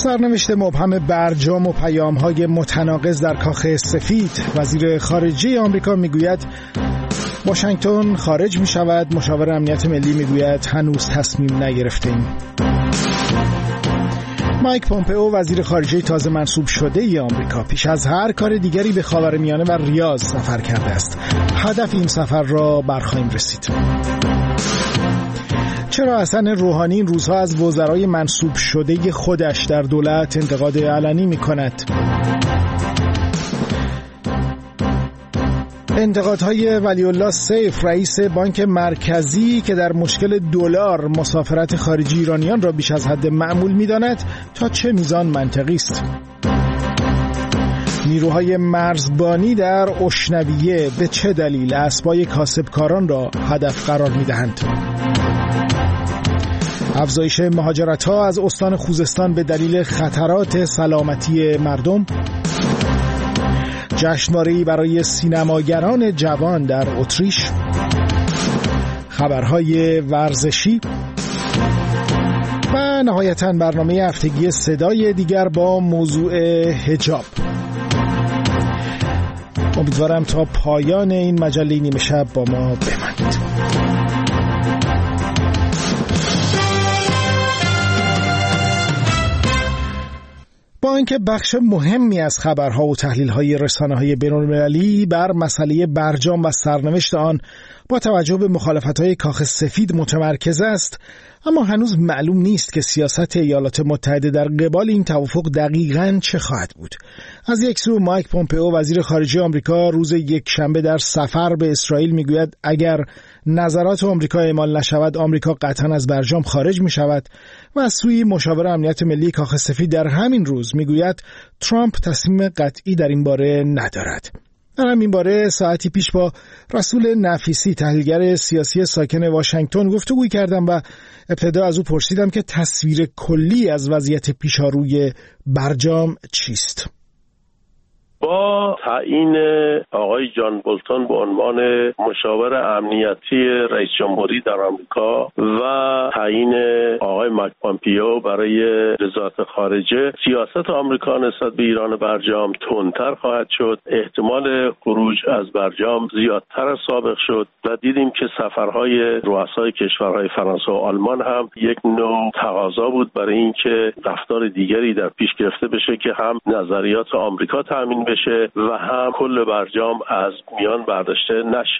سرنوشت مبهم برجام و پیام‌های متناقض در کاخ سفید. وزیر خارجه آمریکا میگوید واشنگتن خارج می‌شود، مشاور امنیت ملی میگوید هنوز تصمیم نگرفته‌ایم. مایک پومپئو وزیر خارجه تازه منصوب شده ای آمریکا پیش از هر کار دیگری به خاورمیانه و ریاض سفر کرده است. هدف این سفر را برخواهیم رسید. چرا حسن روحانی این روزها از وزرای منصوب شده خودش در دولت انتقاد علنی می‌کند؟ انتقادهای ولی الله سیف رئیس بانک مرکزی که در مشکل دلار مسافرت خارجی ایرانیان را بیش از حد معمول می‌داند تا چه میزان منطقی است؟ نیروهای مرزبانی در اشنویه به چه دلیل اسبای کاسبکاران را هدف قرار می‌دهند؟ افزایش مهاجرت‌ها از استان خوزستان به دلیل خطرات سلامتی مردم. جشنواره‌ای برای سینماگران جوان در اتریش. خبرهای ورزشی و نهایتاً برنامه هفتگی صدای دیگر با موضوع حجاب. امیدوارم تا پایان این مجله نیمه شب با ما بمانید. با اینکه بخش مهمی از خبرها و تحلیل‌های رسانه‌های بین‌المللی بر مسئله برجام و سرنوشت آن با توجه به مخالفت‌های کاخ سفید متمرکز است، اما هنوز معلوم نیست که سیاست ایالات متحده در قبال این توافق دقیقاً چه خواهد بود. از یک سو مایک پومپئو وزیر خارجه آمریکا روز یکشنبه در سفر به اسرائیل میگوید اگر نظرات آمریکا اعمال نشود آمریکا قطعاً از برجام خارج می‌شود و از سوی مشاور امنیت ملی کاخ سفید در همین روز میگوید ترامپ تصمیم قطعی در این باره ندارد. در همین باره ساعتی پیش با رسول نفیسی تحلیلگر سیاسی ساکن واشنگتن گفتگوی کردم و ابتدا از او پرسیدم که تصویر کلی از وضعیت پیشاروی برجام چیست؟ با تعیین آقای جان بولتون به عنوان مشاور امنیتی رئیس جمهوری در آمریکا و تعیین آقای مایک پومپئو برای وزارت خارجه، سیاست آمریکا نسبت به ایران برجام تندتر خواهد شد. احتمال خروج از برجام زیادتر از سابق شد و دیدیم که سفرهای رؤسای کشورهای فرانسه و آلمان هم یک نوع تقاضا بود برای اینکه رفتار دیگری در پیش گرفته بشه که هم نظریات آمریکا تامین بشه و هم کل برجام از میان برداشته نشه.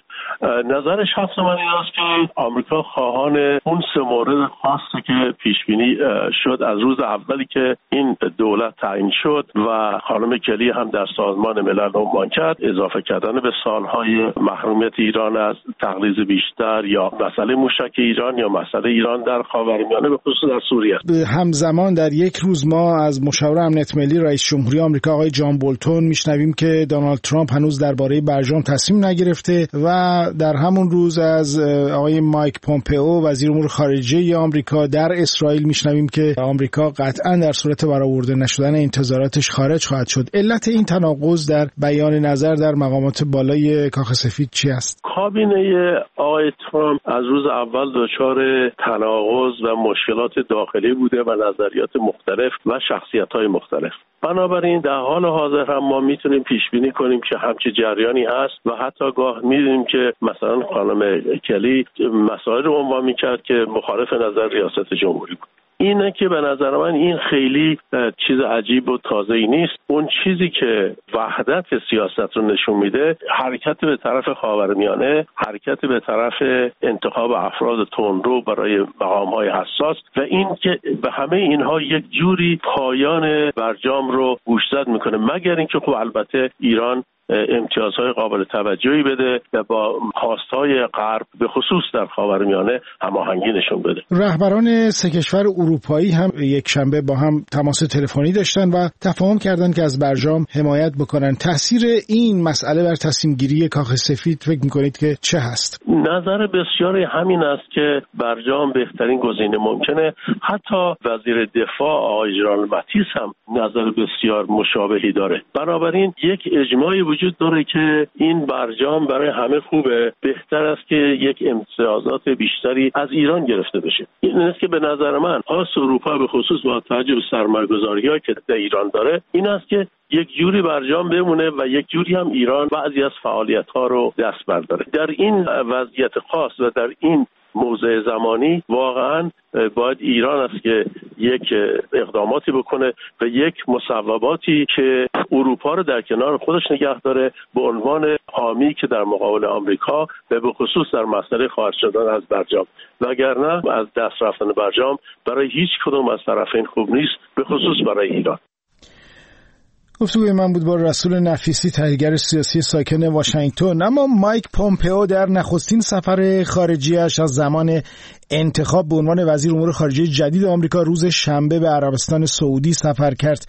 نظر شخص من این است که آمریکا خواهان اون سه مورد خاصی که پیش بینی شد از روز اولی که این دولت تعیین شد و خانم کلی هم در سازمان ملل عنوان کرد، اضافه کردن به سالهای محرومیت ایران از تقلیظ بیشتر یا مسئله موشک ایران یا مسئله ایران در خاورمیانه به خصوص در سوریه. همزمان در یک روز ما از مشاور امنیت ملی رئیس جمهوری آمریکا آقای جان بولتون میشنویم که دونالد ترامپ هنوز درباره برجام تصمیم نگرفته و در همون روز از آقای مایک پومپئو وزیر امور خارجه آمریکا در اسرائیل میشنویم که آمریکا قطعاً در صورت برآورده نشدن انتظاراتش خارج خواهد شد. علت این تناقض در بیان نظر در مقامات بالای کاخ سفید چی است؟ کابینه آقای ترامپ از روز اول دچار تناقض و مشکلات داخلی بوده و نظریات مختلف و شخصیت‌های مختلف. بنابراین در حال حاضر هم ما میتونیم پیش بینی کنیم که همچه جریانی هست و حتی گاه می‌بینیم که مثلا خانم کلی مسائل رو عنوان می‌کرد که مخالف نظر ریاست جمهوری بود. اینه که به نظر من این خیلی چیز عجیب و تازه‌ای نیست. اون چیزی که وحدت سیاست رو نشون میده حرکت به طرف خاورمیانه، حرکت به طرف انتخاب افراد تندرو برای مقام‌های حساس و این که به همه اینها یک جوری پایان برجام رو گوشزد میکنه، مگر اینکه خب البته ایران امتیازهای قابل توجهی بده و با خواستهای غرب به خصوص در خاورمیانه هماهنگی نشون بده. رهبران سه کشور اروپایی هم یک شنبه با هم تماس تلفنی داشتن و تفاهم کردن که از برجام حمایت بکنن. تاثیر این مسئله بر تصمیم گیری کاخ سفید فکر می‌کنید که چه هست؟ نظر بسیاری همین است که برجام بهترین گزینه ممکنه. حتی وزیر دفاع آقای ژنرال ماتیس هم نظر بسیار مشابهی داره. بنابراین یک اجماعی وجود داره که این برجام برای همه خوبه، بهتر است که یک امتیازات بیشتری از ایران گرفته بشه. این است که به نظر من خاص اروپا به خصوص با توجه به سرمایه‌گذاری‌هایی که در ایران داره این است که یک جوری برجام بمونه و یک جوری هم ایران بعضی از فعالیت‌ها رو دست برداره. در این وضعیت خاص و در این موضع زمانی واقعا باید ایران است که یک اقداماتی بکنه و یک مصوباتی که اروپا رو در کنار خودش نگه داره به عنوان حامی که در مقابل آمریکا و به خصوص در مسئله خارج شدن از برجام، وگرنه از دست رفتن برجام برای هیچ کدوم از طرفین خوب نیست، به خصوص برای ایران. گفتگوی من بود با رسول نفیسی، تحلیلگر سیاسی ساکن واشنگتن. اما مایک پومپئو در نخستین سفر خارجیش از زمان انتخاب به عنوان وزیر امور خارجه جدید آمریکا روز شنبه به عربستان سعودی سفر کرد.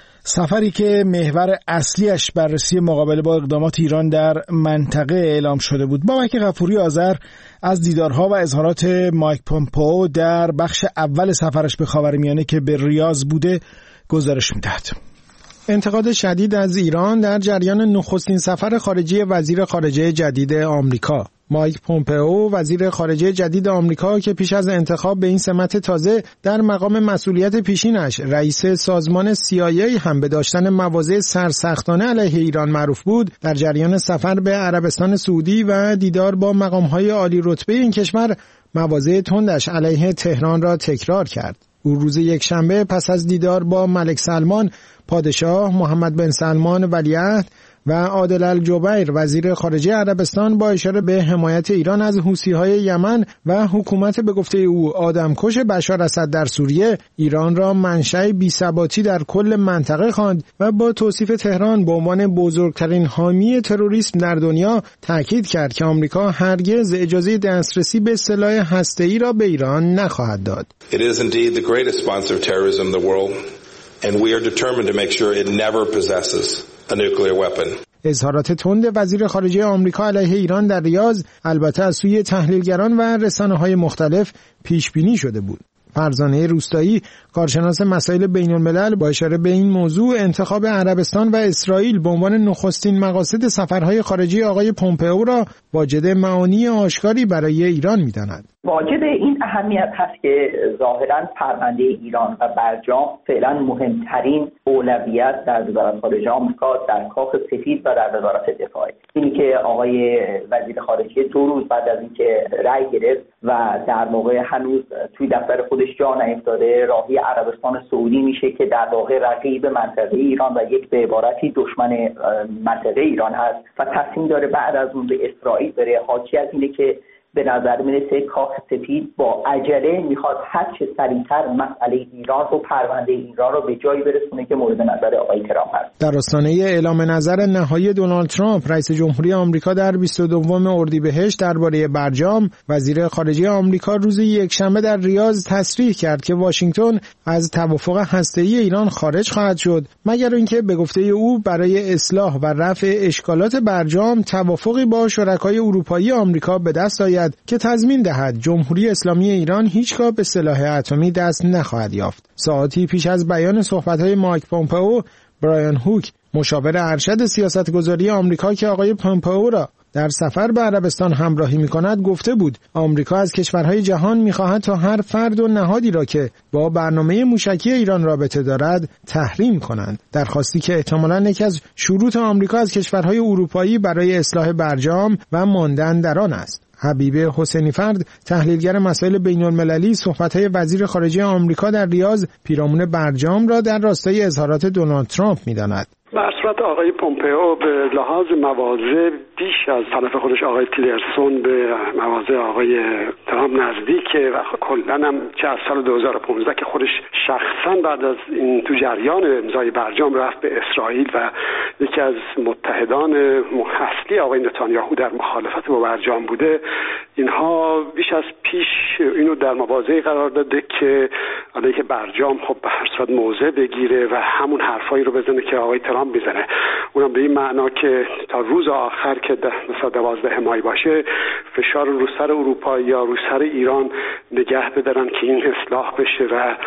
سفری که محور اصلیش بررسی مقابله با اقدامات ایران در منطقه اعلام شده بود. بابک غفوری آذر از دیدارها و اظهارات مایک پومپئو در بخش اول سفرش به خاورمیانه که به ریاض بوده گزارش می‌دهد. انتقاد شدید از ایران در جریان نخستین سفر خارجی وزیر خارجه جدید آمریکا. مایک پومپئو وزیر خارجه جدید آمریکا که پیش از انتخاب به این سمت تازه در مقام مسئولیت پیشینش رئیس سازمان CIA هم به داشتن مواضع سرسختانه علیه ایران معروف بود، در جریان سفر به عربستان سعودی و دیدار با مقام‌های عالی رتبه این کشور مواضع تندش علیه تهران را تکرار کرد. او روز یکشنبه پس از دیدار با ملک سلمان پادشاه، محمد بن سلمان ولیعهد و عادل الجبیر وزیر خارجه عربستان با اشاره به حمایت ایران از حوثی‌های یمن و حکومت به گفته او آدمکش بشار اسد در سوریه ایران را منشأ بی‌ثباتی در کل منطقه خواند و با توصیف تهران به عنوان بزرگترین حامی تروریسم در دنیا تاکید کرد که آمریکا هرگز اجازه دسترسی به سلاح هسته‌ای را به ایران نخواهد داد. It is indeed the greatest sponsor of terrorism in the world and we are determined to make sure it never possesses a nuclear weapon. اظهارات تند وزیر خارجه آمریکا علیه ایران در ریاض البته از سوی تحلیلگران و رسانه‌های مختلف پیش بینی شده بود. فرزانه روستایی، کارشناس مسائل بین الملل، با اشاره به این موضوع انتخاب عربستان و اسرائیل به عنوان نخستین مقاصد سفرهای خارجی آقای پومپئو را واجد معانی آشکاری برای ایران می‌داند. واجد این اهمیت هست که ظاهراً پرونده ایران و برجام فعلا مهمترین اولویت در وزارت خارجه آمریکا در کاخ سفید و در وزارت دفاع. اینی که آقای وزیر خارجه 2 روز بعد از اینکه رأی گرفت و در واقع هنوز توی دفتر خودش جا نیفتاده، راهی عربستان سعودی میشه که در واقع رقیب منطقه ایران و یک به عبارتی دشمن منطقه ایران هست و تصمیم داره بعد از اون به اسرائیل بره. حاکی از اینه که به نظر میرسه کاخ سفید با عجله میخواد هر چه سریعتر مسئله ایران و پرونده ایران رو به جایی برسونه که مورد نظر آقای ترامپ هست. در آستانه اعلام نظر نهایی دونالد ترامپ رئیس جمهوری آمریکا در 22 اردیبهشت درباره برجام، وزیر خارجه آمریکا روز یکشنبه در ریاض تصریح کرد که واشنگتن از توافق هسته‌ای ایران خارج خواهد شد مگر اینکه به گفته او برای اصلاح و رفع اشکالات برجام توافقی با شرکای اروپایی آمریکا به دست آید که تضمین دهد جمهوری اسلامی ایران هیچگاه به سلاح اتمی دست نخواهد یافت. ساعتی پیش از بیان صحبت‌های مایک پومپئو، برایان هوک، مشاور ارشد سیاستگذاری آمریکا که آقای پومپئو را در سفر به عربستان همراهی می‌کند گفته بود آمریکا از کشورهای جهان می‌خواهد تا هر فرد و نهادی را که با برنامه موشکی ایران رابطه دارد تحریم کنند. درخواستی که احتمالاً یکی از شروط آمریکا از کشورهای اروپایی برای اصلاح برجام و ماندن در آن است. حبیب حسینی فرد، تحلیلگر مسائل بین المللی، صحبت‌های وزیر خارجه آمریکا در ریاض پیرامون برجام را در راستای اظهارات دونالد ترامپ می‌داند. در صورت آقای پومپئو به لحاظ مواضع بیش از طرف خودش آقای تیلرسون به مواضع آقای ترامپ نزدیکه و کلاً هم چه از سال 2015 که خودش شخصاً بعد از این تو جریان امضای برجام رفت به اسرائیل و یکی از متحدان اصلی آقای نتانیاهو در مخالفت با برجام بوده، اینها بیش از پیش اینو در مواضعی قرار داده که علیه برجام خب به هر صورت موضع بگیره و همون حرفایی رو بزنه که آقای ترامپ میزنه، اونم به این معنا که تا روز آخر که مثلا 12 مای باشه فشار رو سر اروپا یا رو سر ایران نگه بدارن که این اصلاح بشه و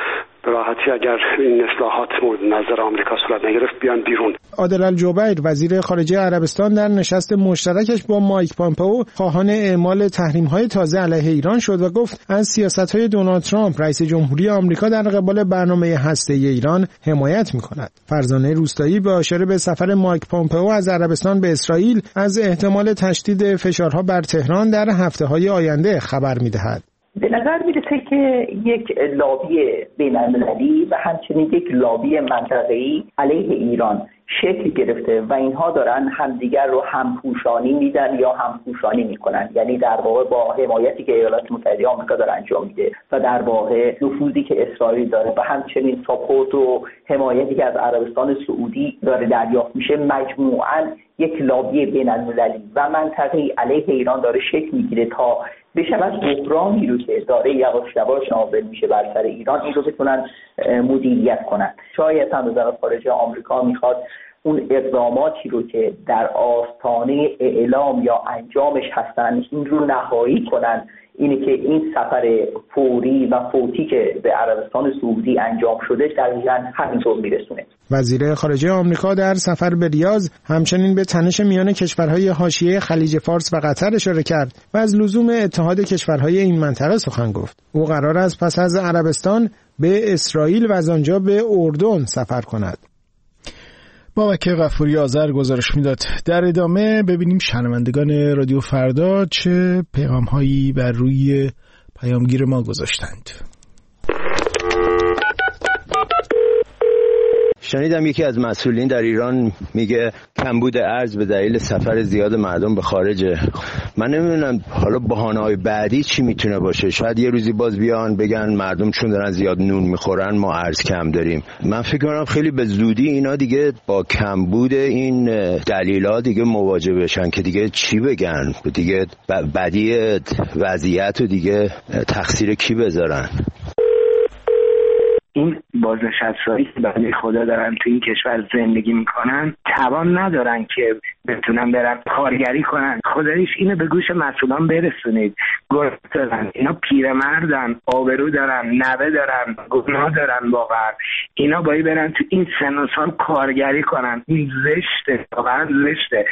به راحتی اگر این اصلاحات مورد نظر آمریکا صورت نگرفت بیان بیرون. عادل الجبیر وزیر خارجه عربستان در نشست مشترکش با مایک پامپئو خواهان اعمال تحریم‌های تازه علیه ایران شد و گفت از سیاست‌های دونالد ترامپ رئیس جمهوری آمریکا در قبال برنامه هسته‌ای ایران حمایت می‌کند. فرزانه روستایی به اشاره به سفر مایک پامپئو از عربستان به اسرائیل از احتمال تشدید فشارها بر تهران در هفته‌های آینده خبر می‌دهد. به نظر میرسه که یک لابی بین‌المللی و همچنین یک لابی منطقه‌ای علیه ایران شکل گرفته و اینها دارن همدیگر رو همپوشانی میدن یا همپوشانی میکنن، یعنی در واقع با حمایتی که ایالات متحده آمریکا داره انجام میده و در واقع نفوذی که اسرائیل داره و همچنین ساپورت و حمایتی که از عربستان سعودی داره دریافت میشه، مجموعاً یک لابی بین‌المللی و منطقه‌ای علیه ایران داره شکل میگیره تا بشود بحرانی رو که داره یواش یواش نازل میشه بر سر ایران این رو بتونن مدیریت کنن. شاید هم وزارت خارجه آمریکا میخواد اون اقداماتی رو که در آستانه اعلام یا انجامش هستن این رو نهایی کنن، اینه که این سفر فوری و فوتی که به عربستان سعودی انجام شده دقیقاً همینطور میرسونه. وزیر خارجه آمریکا در سفر به ریاض همچنین به تنش میان کشورهای حاشیه خلیج فارس و قطر اشاره کرد و از لزوم اتحاد کشورهای این منطقه سخن گفت. او قرار است پس از عربستان به اسرائیل و از آنجا به اردن سفر کند. بابک غفوری آذر گزارش میداد. در ادامه ببینیم شنوندگان رادیو فردا چه پیغام‌هایی بر روی پیامگیر ما گذاشتند. شنیدم یکی از مسئولین در ایران میگه کمبود ارز به دلیل سفر زیاد مردم به خارجه. من نمیدونم حالا بهانه‌های بعدی چی میتونه باشه. شاید یه روزی باز بیان بگن مردم چون دارن زیاد نون میخورن ما ارز کم داریم. من فکر کنم خیلی به زودی اینا دیگه با کمبود این دلیلا دیگه مواجه بشن که دیگه چی بگن، دیگه بدی وضعیت و دیگه تقصیر کی بذارن. این بازنشستهایی که برای خدا دارن تو این کشور زندگی میکنن توان ندارن که بتونن برن کارگری کنن. خداییش اینو به گوش مسئولان برسونید. گرد دارن، اینا پیرمردن، آبرو دارن، نوه دارن، گناه دارن. واقعا اینا باید برن تو این سن و سال کارگری کنن. این زشته، واقعا زشته.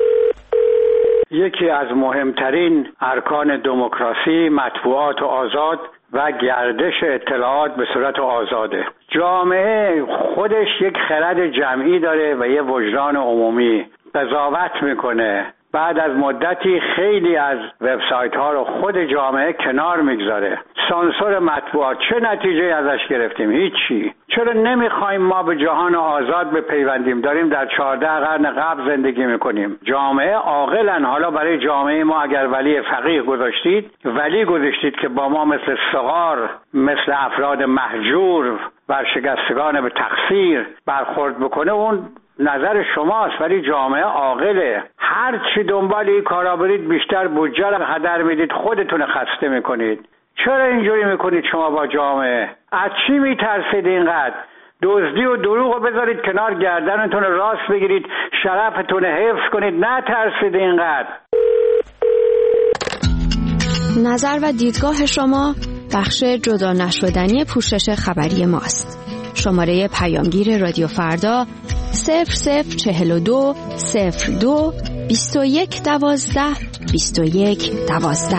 یکی از مهمترین ارکان دموکراسی مطبوعات آزاد و گردش اطلاعات به صورت آزاده. جامعه خودش یک خرد جمعی داره و یه وجدان عمومی. قضاوت میکنه. بعد از مدتی خیلی از وبسایت ها رو خود جامعه کنار میگذاره. سانسور مطبوعات چه نتیجه ازش گرفتیم؟ هیچی. چرا نمیخوایم ما به جهان آزاد بپیوندیم؟ داریم در 14 قرن قبل زندگی میکنیم. جامعه عاقلن. حالا برای جامعه ما اگر ولی فقیه گذاشتید که با ما مثل صغار، مثل افراد مهجور، ورشکستگان به تقصیر برخورد بکنه، اون نظر شماست. ولی جامعه عاقله. هر چی دنبال این کارا برید بیشتر بودجه رو هدر میدید، خودتون خسته میکنید. چرا اینجوری میکنید شما با جامعه؟ از چی میترسید اینقدر؟ دزدی و دروغ رو بذارید کنار، گردنتون راست بگیرید، شرفتون حفظ کنید، نترسید اینقدر. نظر و دیدگاه شما بخش جدا نشدنی پوشش خبری ماست. شماره پیامگیر رادیو فردا 0042 02 21 12 21 12.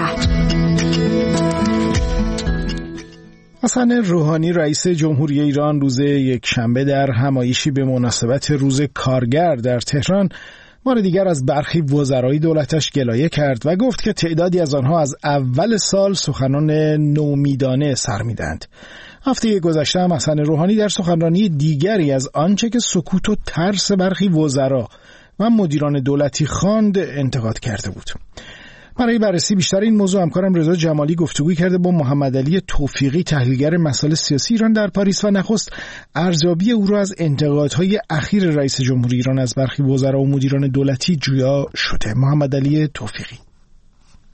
حسن روحانی رئیس جمهوری ایران روز یکشنبه در همایشی به مناسبت روز کارگر در تهران بار دیگر از برخی وزرای دولتش گلایه کرد و گفت که تعدادی از آنها از اول سال سخنان نومیدانه سر میدند. هفته گذشته هم حسن روحانی در سخنرانی دیگری از آنچه که سکوت و ترس برخی وزرا و مدیران دولتی خواند انتقاد کرده بود. برای بررسی بیشتر این موضوع همکارم رضا جمالی گفتگوی کرده با محمد علی توفیقی، تحلیلگر مسائل سیاسی ایران در پاریس، و نخست ارزیابی او را از انتقادهای اخیر رئیس جمهوری ایران از برخی وزرا و مدیران دولتی جویا شده. محمد علی توفیقی: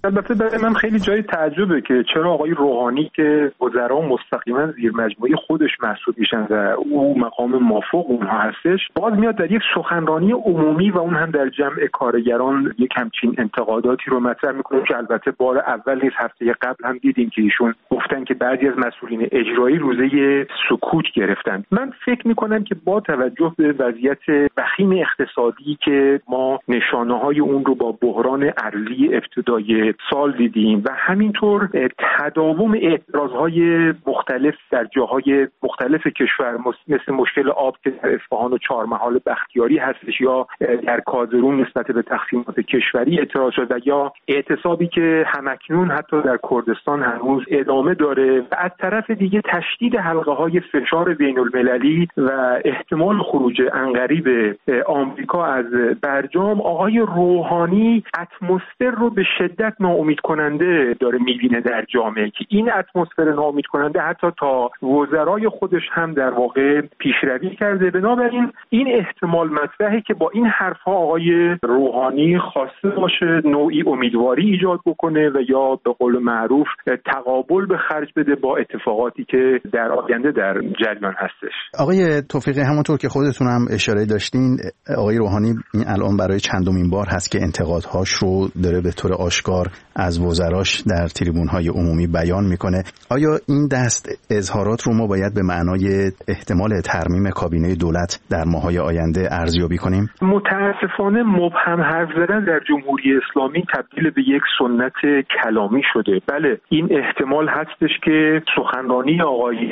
البته برای من خیلی جای تعجبه که چرا آقای روحانی که وزرا مستقیما زیر مجموعه خودش محسوب میشن و او مقام مافوق اونها هستش، باز میاد در یک سخنرانی عمومی و اون هم در جمع کارگران یک همچین انتقاداتی رو مطرح میکنه که البته بار اول نیست، هفته قبل هم دیدیم که ایشون گفتن که بعضی از مسئولین اجرایی روزه سکوت گرفتن. من فکر میکنم که با توجه به وضعیت وخیم اقتصادی که ما نشانه‌های اون رو با بحران ارزی ابتدای سال دیدیم و همینطور تداوم اعتراضهای مختلف در جاهای مختلف کشور مثل مشکل آب که در اصفهان و چهارمحال بختیاری هستش یا در کازرون نسبت به تقسیمات کشوری اعتراض شد و یا اعتصابی که همکنون حتی در کردستان هنوز ادامه داره و از طرف دیگه تشدید حلقه‌های فشار بین‌المللی و احتمال خروج عنقریب آمریکا از برجام، آقای روحانی اتمسفر رو به شدت ناامید کننده داره میبینه در جامعه که این اتمسفر ناامید کننده حتی تا وزرای خودش هم در واقع پیشروی کرده. بنابراین این احتمال مطرحه که با این حرفها آقای روحانی خواسته باشه نوعی امیدواری ایجاد بکنه و یا به قول معروف تقابل به خرج بده با اتفاقاتی که در آینده در جریان هستش. آقای توفیقی، همونطور که خودتون هم اشاره داشتین، آقای روحانی این الان برای چندمین بار هست که انتقادهاش رو داره به طور آشکار از وزراش در تریبون‌های عمومی بیان میکنه. آیا این دست اظهارات رو ما باید به معنای احتمال ترمیم کابینه دولت در ماه‌های آینده ارزیابی کنیم؟ متاسفانه مبهم حرف زدن در جمهوری اسلامی تبدیل به یک سنت کلامی شده. بله، این احتمال هستش که سخنرانی آقای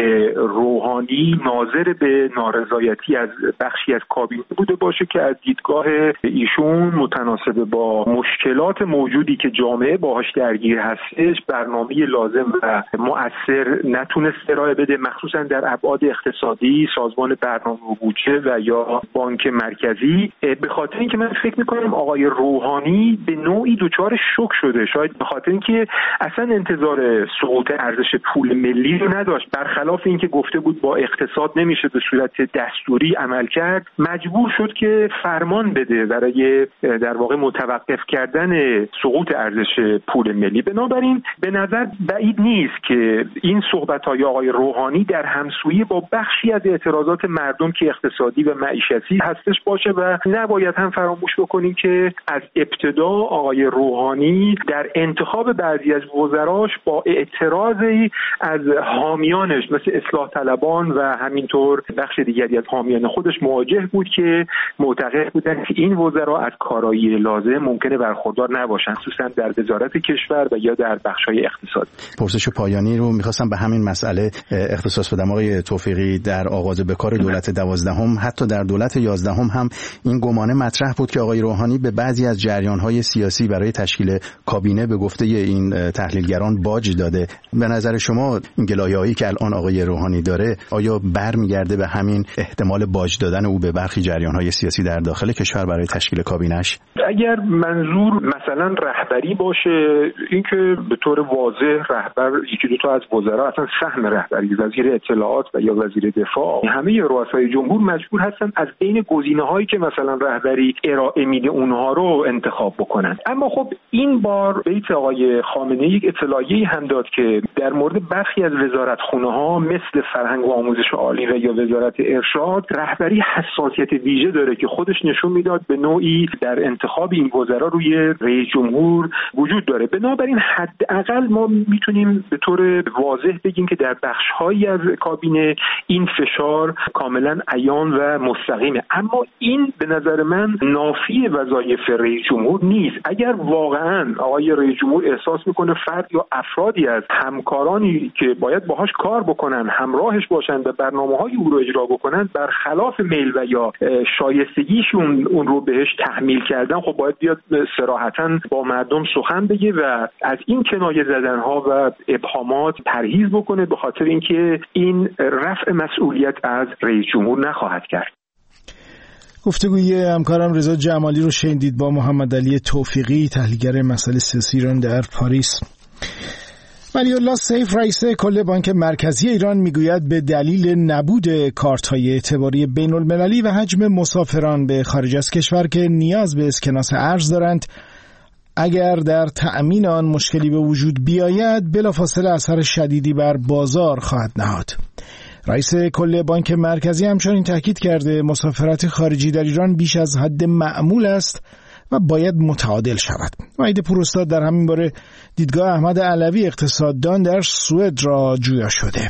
روحانی ناظر به نارضایتی از بخشی از کابینه بوده باشه که از دیدگاه ایشون متناسب با مشکلات موجودی که جامعه باهاش درگیر هستش برنامه لازم و مؤثر نتونست ارائه بده، مخصوصا در ابعاد اقتصادی، سازمان برنامه و بودجه و یا بانک مرکزی. به خاطر اینکه من فکر می‌کنم آقای روحانی به نوعی دچار شوک شده، شاید به خاطر اینکه اصلا انتظار سقوط ارزش پول ملی رو نداشت، برخلاف اینکه گفته بود با اقتصاد نمیشه به صورت دستوری عمل کرد، مجبور شد که فرمان بده برای در واقع متوقف کردن سقوط ارزش پول ملی. بنابراین به نظر بعید نیست که این صحبت‌های آقای روحانی در همسویی با بخشی از اعتراضات مردم که اقتصادی و معیشتی هستش باشه و نباید هم فراموش بکنیم که از ابتدا آقای روحانی در انتخاب بعضی از وزراش با اعتراضی از حامیانش مثل اصلاح طلبان و همینطور بخش دیگری از حامیان خودش مواجه بود که معتقد بودند که این وزرا از کارایی لازم ممکنه برخوردار نباشند، خصوصا در وزارت کشور و یا در بخش‌های اقتصادی. پرسش پایانی رو می‌خواستم به همین مسئله اختصاص بدم. آقای توفیقی، در آغاز به کار دولت 12 حتی در دولت 11 هم این گمانه مطرح بود که آقای روحانی به بعضی از جریان‌های سیاسی برای تشکیل کابینه به گفته این تحلیلگران باج داده. به نظر شما این گلایه‌هایی که الان آقای روحانی داره آیا برمیگرده به همین احتمال باج دادن او به برخی جریان‌های سیاسی در داخل کشور برای تشکیل کابینه‌اش؟ اگر منظور مثلا رهبری باشه، اینکه به طور واضح رهبر یکی دو تا از وزرا اصلا سهم رهبری، وزیر اطلاعات و یا وزیر دفاع، همه رؤسای جمهور مجبور هستن از بین گزینه‌هایی که مثلا رهبری ارائه میده اونها رو انتخاب بکنن. اما خب این بار بیت آقای خامنه‌ای یک اطلاعیه‌ای هم داد که در مورد برخی از وزارتخونه‌ها مثل فرهنگ و آموزش عالی و یا وزارت ارشاد رهبری حساسیت ویژه داره که خودش نشون میداد به نوعی در انتخاب این وزرا روی رئیس جمهور وجود داره. بنابراین حداقل ما میتونیم به طور واضح بگیم که در بخش‌هایی از کابینه این فشار کاملا عیان و مستقیمه. اما این به نظر من نافی وظایف رئیس جمهور نیست. اگر واقعا آقای رئیس جمهور احساس میکنه فرد یا افرادی از همکارانی که باید باهاش کار بکنن همراهش باشن و برنامه‌های او رو اجرا بکنن برخلاف میل و یا شایستگیشون اون رو بهش تحمیل کردن، خب باید بیاد صراحتاً با مردم سخن بگه و از این کنایه زدن‌ها و ابهامات پرهیز بکنه، به خاطر اینکه این رفع مسئولیت از رئیس جمهور نخواهد کرد. گفتگوی همکارم رضا جمالی رو شنیدید با محمد علی توفیقی، تحلیلگر مسائل سیاسی ایران در پاریس. ولی الله سیف رئیس کل بانک مرکزی ایران میگوید به دلیل نبود کارت‌های اعتباری بین‌المللی و حجم مسافران به خارج از کشور که نیاز به اسکناس ارز دارند، اگر در تأمین آن مشکلی به وجود بیاید بلافاصله اثر شدیدی بر بازار خواهد نهاد. رئیس کل بانک مرکزی همچنین تاکید کرده مسافرت خارجی در ایران بیش از حد معمول است و باید متعادل شود. وحید پوراستاد در همین باره دیدگاه احمد علوی اقتصاددان در سوئد را جویا شده.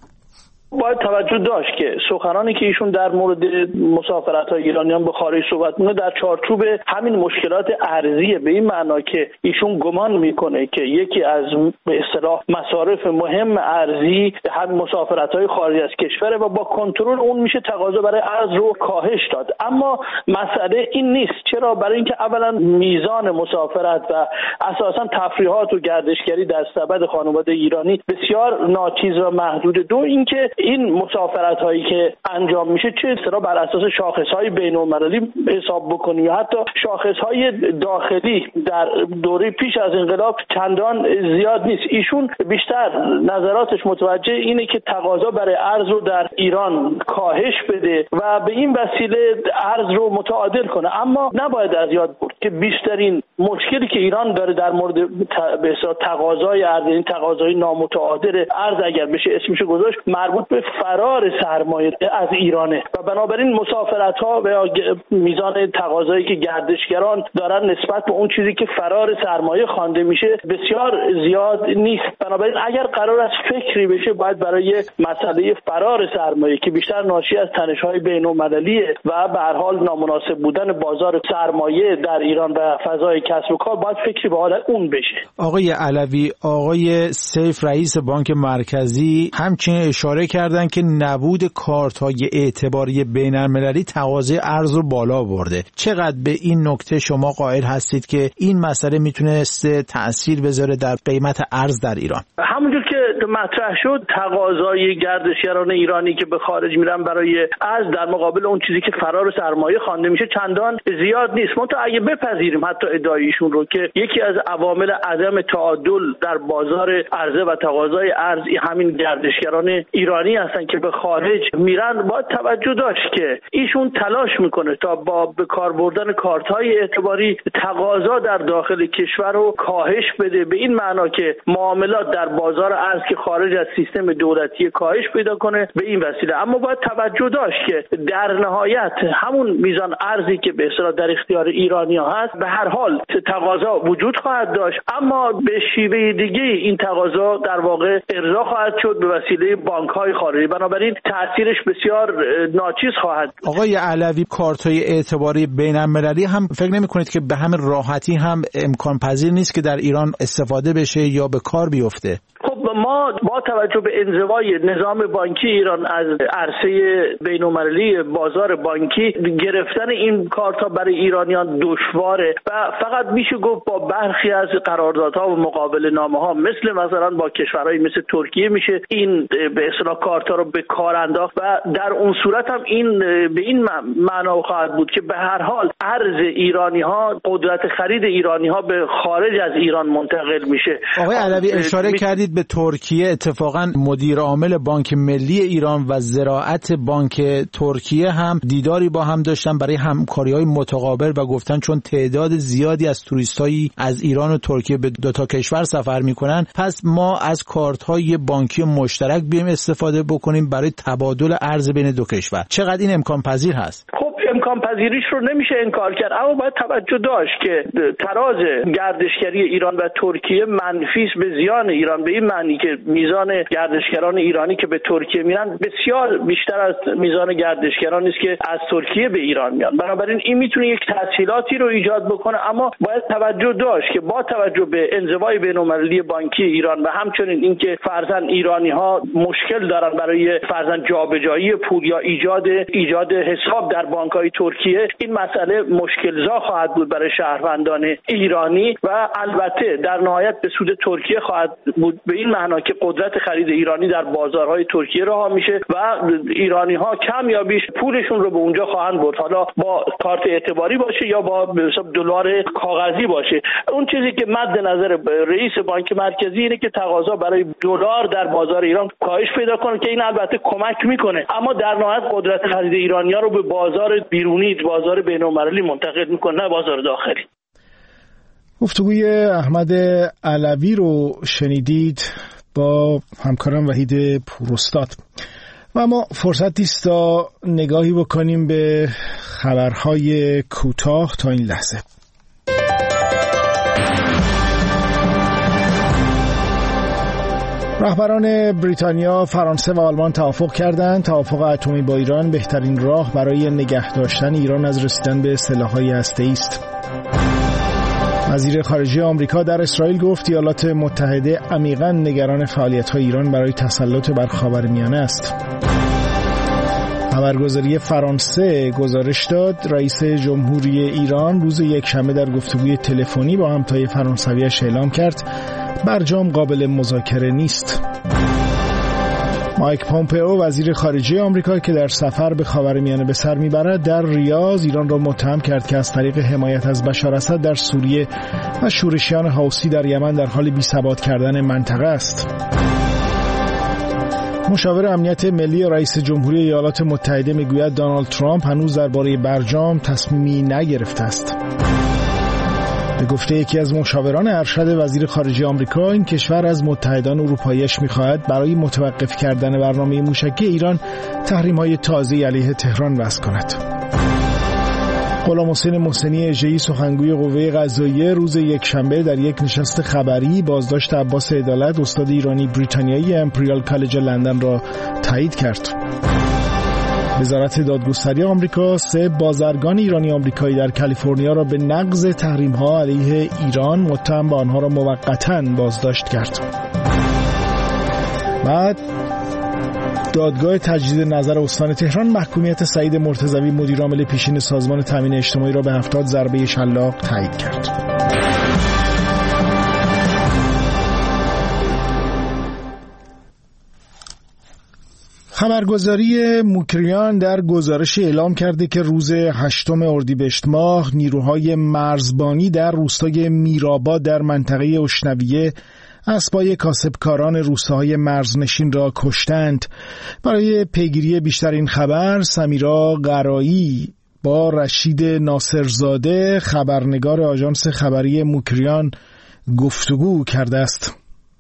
باید توجه داشت که سخنانی که ایشون در مورد مسافرت‌های ایرانیان به خارج صحبت می‌کنه در چارچوب همین مشکلات ارزیه، به این معنا که ایشون گمان میکنه که یکی از به اصطلاح مصارف مهم ارزی همین مسافرت‌های خارج از کشوره و با کنترل اون میشه تقاضا برای ارز رو کاهش داد. اما مسئله این نیست. چرا؟ برای اینکه اولا میزان مسافرت و اساساً تفریحات و گردشگری در سبد خانواده ایرانی بسیار ناچیز و محدود. دو اینکه این مسافرت هایی که انجام میشه چه اصطلاح بر اساس شاخص های بین‌المللی حساب بکنیم یا حتی شاخص های داخلی در دوره پیش از انقلاب چندان زیاد نیست. ایشون بیشتر نظراتش متوجه اینه که تقاضا برای ارز رو در ایران کاهش بده و به این وسیله ارز رو متعادل کنه. اما نباید از یاد برد که بیشترین مشکلی که ایران داره در مورد به اصطلاح تقاضای ارز، این تقاضای نامتعادل ارز اگر بشه اسمش گذاشت، مربوط به فرار سرمایه از ایرانه و بنابراین مسافرت‌ها و میزان تقاضایی که گردشگران دارن نسبت به اون چیزی که فرار سرمایه خوانده میشه بسیار زیاد نیست. بنابراین اگر قرار است فکری بشه باید برای مسئله فرار سرمایه که بیشتر ناشی از تنش‌های بین‌المللیه و به هر حال نامناسب بودن بازار سرمایه در ایران و فضای کسب و کار باید فکری به حال اون بشه. آقای علوی، آقای سیف رئیس بانک مرکزی همچنین اشاره کردن که نبود کارت‌های اعتباری بین‌المللی تقاضای ارز رو بالا برده. چقدر به این نکته شما قائل هستید که این مسئله میتونسته تأثیر بذاره در قیمت ارز در ایران؟ همونجور که مطرح شد تقاضای گردشگران ایرانی که به خارج میرن برای ارز در مقابل اون چیزی که فرار سرمایه خوانده میشه چندان زیاد نیست. منتها اگه بپذیریم حتی ادعایشون رو که یکی از عوامل عدم تعادل در بازار عرضه و تقاضای ارز همین گردشگران ایرانی هستن که به خارج میرن، باید توجه داشت که ایشون تلاش میکنه تا با به کار بردن کارت‌های اعتباری تقاضا در داخل کشور رو کاهش بده، به این معنا که معاملات در بازار ارز که خارج از سیستم دولتی کاهش پیدا کنه به این وسیله. اما باید توجه داشت که در نهایت همون میزان ارزی که به اصطلاح در اختیار ایرانی‌ها هست به هر حال تقاضا وجود خواهد داشت، اما به شیوه دیگه این تقاضا در واقع ارضا خواهد شد به وسیله بانک‌های خارجی، بنابراین تأثیرش بسیار ناچیز خواهد. آقای علوی، کارت‌های اعتباری بین‌المللی هم فکر نمی‌کنید که به همین راحتی هم امکان پذیر نیست که در ایران استفاده بشه یا به کار بیفته؟ خب ما با توجه به انزوای نظام بانکی ایران از عرصه بین‌المللی بازار بانکی گرفتن این کارت‌ها برای ایرانیان دشواره و فقط میشه گفت با برخی از قراردادها و مقابله‌نامه‌ها مثلا با کشورهایی مثل ترکیه میشه این به اصطلاح کارت‌ها رو به کار انداخت و در اون صورت هم این به این معنا خواهد بود که به هر حال ارز ایرانی‌ها، قدرت خرید ایرانی‌ها به خارج از ایران منتقل میشه. آقای علوی اشاره کردید به ترکیه. اتفاقا مدیر عامل بانک ملی ایران و زراعت بانک ترکیه هم دیداری با هم داشتن برای همکاری‌های متقابل و گفتن چون تعداد زیادی از توریستایی از ایران و ترکیه به دو تا کشور سفر میکنن پس ما از کارت‌های بانکی مشترک بیایم استفاده بکنیم برای تبادل ارز بین دو کشور. چقدر این امکان پذیر هست؟ خب امکان پذیریش رو نمیشه انکار کرد، اما باید توجه داشت که تراز گردشگری ایران و ترکیه منفی است به زیان ایران، به این معنی که میزان گردشگران ایرانی که به ترکیه میرن بسیار بیشتر از میزان گردشگرانی است که از ترکیه به ایران میان. بنابراین این میتونه یک تسهیلاتی رو ایجاد بکنه، اما باید توجه داشت که با توجه به انزوای بین‌المللی بانکی ایران و همچنین اینکه فرضاً ایرانی‌ها مشکل دارن برای فرضاً جابجایی پول یا ایجاد حساب در بانک‌های ترکیه، این مسئله مشکل‌زا خواهد بود برای شهروندان ایرانی و البته در نهایت به سود ترکیه خواهد بود، به این معنا که قدرت خرید ایرانی در بازارهای ترکیه رها میشه و ایرانی‌ها کم یا بیش پولشون رو به اونجا خواهند برد، حالا با کارت اعتباری باشه یا با دلار کاغذی باشه. اون چیزی که مد نظر رئیس بانک مرکزی اینه که تقاضا برای دلار در بازار ایران کاهش پیدا کنه که این البته کمک میکنه، اما در نهایت قدرت خرید ایرانی‌ها رو به بازار بیرونی، بازار بین‌المللی منتقل میکنه، نه بازار داخلی. گفتگوی احمد علوی رو شنیدید با همکارم وحید پوراستاد. و ما فرصتی است تا نگاهی بکنیم به خبرهای کوتاه تا این لحظه. رهبران بریتانیا، فرانسه و آلمان توافق کردند توافق اتمی با ایران بهترین راه برای نگه داشتن ایران از رسیدن به سلاح‌های هسته‌ای است. وزیر خارجه آمریکا در اسرائیل گفت ایالات متحده عمیقاً نگران فعالیت‌های ایران برای تسلط بر خاورمیانه است. خبرگزاری فرانسه گزارش داد رئیس جمهوری ایران روز یکشنبه در گفتگوی تلفنی با همتای فرانسویش اعلام کرد برجام قابل مذاکره نیست. مایک پومپئو وزیر خارجه آمریکا که در سفر به خاورمیانه به سر میبرد در ریاض ایران را متهم کرد که از طریق حمایت از بشار اسد در سوریه و شورشیان حوثی در یمن در حال بی‌ثبات کردن منطقه است. مشاور امنیت ملی رئیس جمهوری ایالات متحده میگوید دونالد ترامپ هنوز درباره برجام تصمیمی نگرفته است. به گفته یکی از مشاوران ارشد وزیر خارجه آمریکا این کشور از متحدان اروپاییش می‌خواهد برای متوقف کردن برنامه موشکی ایران تحریم‌های تازه‌ای علیه تهران وضع کند. غلام حسین محسنی اژه‌ای سخنگوی قوه قضاییه روز یکشنبه در یک نشست خبری بازداشت عباس عدالت استاد ایرانی بریتانیایی امپریال کالج لندن را تایید کرد. وزارت دادگستری آمریکا 3 بازرگان ایرانی آمریکایی در کالیفرنیا را به نقض تحریم‌ها علیه ایران متهم به آنها را موقتاً بازداشت کرد. بعد دادگاه تجدید نظر استان تهران محکومیت سعید مرتضوی مدیر عامل پیشین سازمان تامین اجتماعی را به 70 ضربه شلاق تایید کرد. خبرگزاری موکریان در گزارش اعلام کرده که روز 8 اردیبهشت ماه نیروهای مرزبانی در روستای میرآباد در منطقه اشنویه اسبای کاسبکاران روستاهای مرزنشین را کشتند. برای پیگیری بیشتر این خبر سمیرا قرایی با رشید ناصرزاده خبرنگار آژانس خبری موکریان گفتگو کرده است.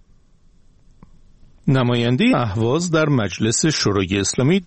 نماینده اهواز در مجلس شورای اسلامی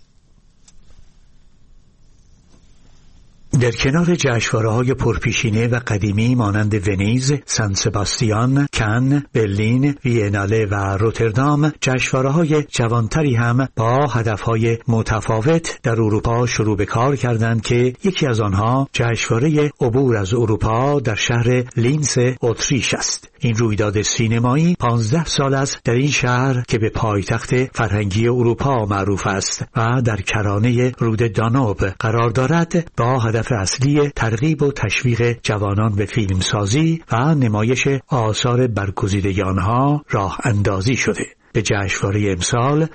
در کنار جشنواره‌های پرپیشینه و قدیمی مانند ونیز، سن سباستیان، کن، برلین، ویناله و روتردام، جشنواره‌های جوانتری هم با هدفهای متفاوت در اروپا شروع به کار کردند که یکی از آنها جشنواره عبور از اروپا در شهر لینس اتریش است. این رویداد سینمایی 15 سال است در این شهر که به پایتخت فرهنگی اروپا معروف است و در کرانه رود دانوب قرار دارد با هدف اصلی ترغیب و تشویق جوانان به فیلمسازی و نمایش آثار برگزیده آنها راه اندازی شده. به جشنواره امسال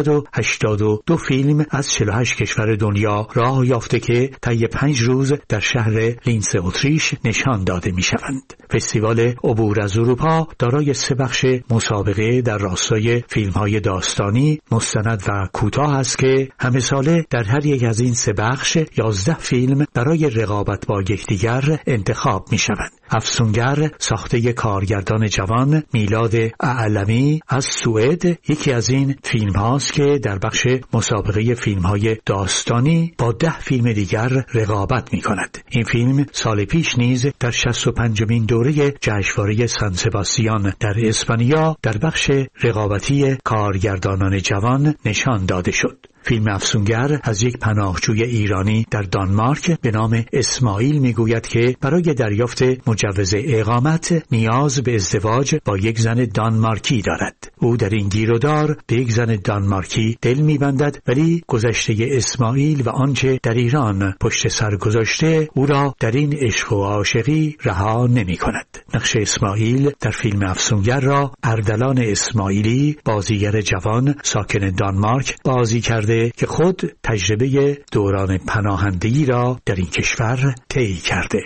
182 فیلم از 48 کشور دنیا راه یافته که طی 5 روز در شهر لینس اتریش نشان داده می شوند. فستیوال عبور از اروپا دارای 3 بخش مسابقه در راستای فیلم‌های داستانی، مستند و کوتاه است که همه ساله در هر یک از این 3 بخش 11 فیلم برای رقابت با یکدیگر انتخاب می شوند. افسونگر ساخته کارگردان جوان میلاد اعلمی از سوئد یکی از این فیلم هاست که در بخش مسابقه فیلم های داستانی با 10 فیلم دیگر رقابت می کند. این فیلم سال پیش نیز در 65مین دوره جشنواره سن سباستیان در اسپانیا در بخش رقابتی کارگردانان جوان نشان داده شد. فیلم افسونگر از یک پناهجوی ایرانی در دانمارک به نام اسماعیل میگوید که برای دریافت مجوز اقامت نیاز به ازدواج با یک زن دانمارکی دارد. او در این گیرودار به یک زن دانمارکی دل میبندد، ولی گذشته اسماعیل و آنچه در ایران پشت سر گذاشته او را در این عشق و عاشقی رها نمی کند. نقش اسماعیل در فیلم افسونگر را اردلان اسماعیلی بازیگر جوان ساکن دانمارک بازی کرده که خود تجربه دوران پناهندگی را در این کشور طی کرده.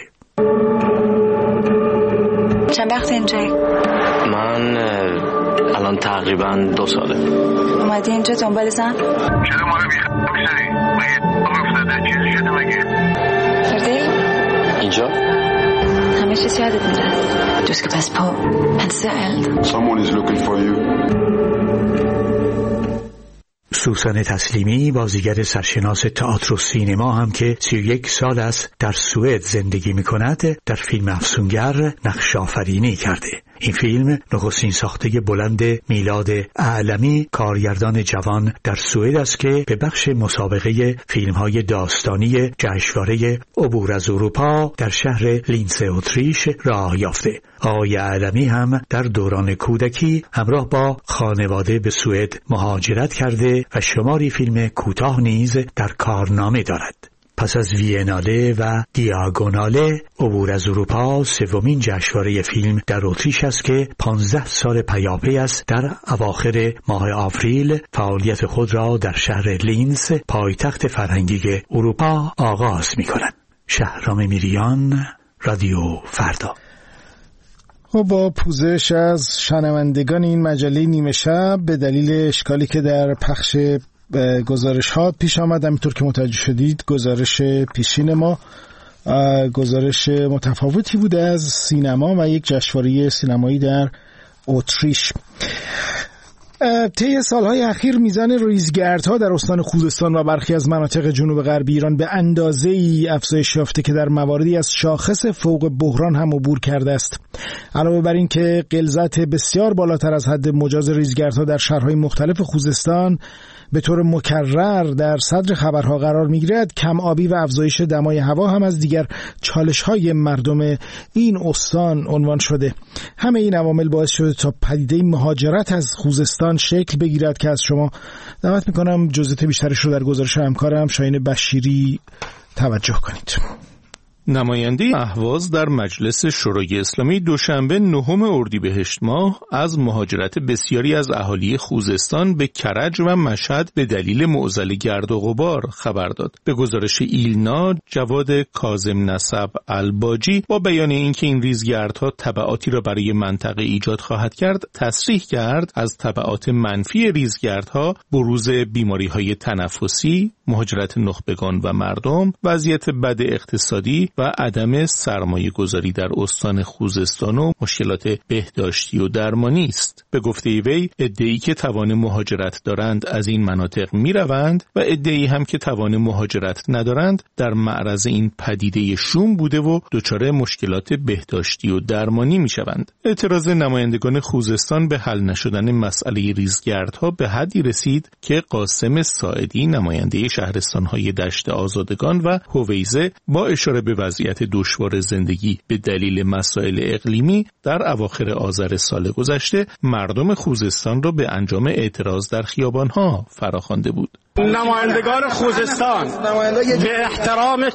چند وقت اینجایی؟ من الان تقریبا 2 ساله. اومدی اینجا دنبال زن؟ چرا ما رو بیخواه می‌ذاری؟ مگه افتاده چیزی شده مگه؟ کرده؟ اینجا؟ همه چیز یادت میره. Du ska passa på. Han ser allt. Someone is looking for you. سوسن تسلیمی، بازیگر سرشناس تئاتر و سینما هم که 31 سال است در سوئد زندگی می‌کند، در فیلم افسونگر نقش آفرینی کرده. این فیلم نخستین ساخته بلند میلاد اعلمی، کارگردان جوان در سوئد است که به بخش مسابقه فیلم‌های داستانی جشنواره عبور از اروپا در شهر لینز اتریش راه یافته. آقای اعلمی هم در دوران کودکی همراه با خانواده به سوئد مهاجرت کرده و شماری فیلم کوتاه نیز در کارنامه دارد. پس از ویناله و دیاگوناله، عبور از اروپا سومین جشنواره فیلم در اتریش است که 15 سال پیاپی است در اواخر ماه آوریل فعالیت خود را در شهر لینز، پایتخت فرهنگی اروپا آغاز می‌کند. شهرام میریان، رادیو فردا. و با پوزش از شنوندگان این مجله نیمه شب به دلیل اشکالی که در پخش گزارش ها پیش آمد، همینطور که متوجه شدید گزارش پیشین ما گزارش متفاوتی بوده از سینما و یک جشنواره سینمایی در اتریش. طی سالهای اخیر میزان ریزگردها در استان خوزستان و برخی از مناطق جنوب غربی ایران به اندازه‌ای افزایش یافته که در مواردی از شاخص فوق بحران هم عبور کرده است. علاوه بر این که غلظت بسیار بالاتر از حد مجاز ریزگردها در شهرهای مختلف خوزستان به طور مکرر در صدر خبرها قرار می‌گیرد، کم آبی و افزایش دمای هوا هم از دیگر چالش‌های مردم این استان عنوان شده. همه این عوامل باعث شده تا پدیده مهاجرت از خوزستان شکل بگیرد که از شما دعوت می‌کنم جزئیات بیشترش رو در گزارش همکارم شاهین بشیری توجه کنید. نماینده اهواز در مجلس شورای اسلامی دوشنبه 9 اردیبهشت ماه از مهاجرت بسیاری از اهالی خوزستان به کرج و مشهد به دلیل معضل گرد و غبار خبر داد. به گزارش ایلنا، جواد کاظم نسب الباجی با بیان اینکه این ریزگردها تبعاتی را برای منطقه ایجاد خواهد کرد، تصریح کرد از تبعات منفی ریزگردها بروز بیماری‌های تنفسی، مهاجرت نخبگان و مردم، وضعیت بد اقتصادی و عدم سرمایه گذاری در استان خوزستان و مشکلات بهداشتی و درمانی است. به گفته وی، عده‌ای که توان مهاجرت دارند از این مناطق می روند و عده‌ای هم که توان مهاجرت ندارند در معرض این پدیده شوم بوده و دچار مشکلات بهداشتی و درمانی می شوند. اعتراض نمایندگان خوزستان به حل نشدن مسئله ریزگردها به حدی رسید که قاسم ساعدی، نماینده شهرستان‌های دشت آزادگان و هویزه، با اشاره به وضعیت دشوار زندگی به دلیل مسائل اقلیمی در اواخر آذر سال گذشته مردم خوزستان را به انجام اعتراض در خیابان‌ها فراخوانده بود. نمایندگان خوزستان به احترام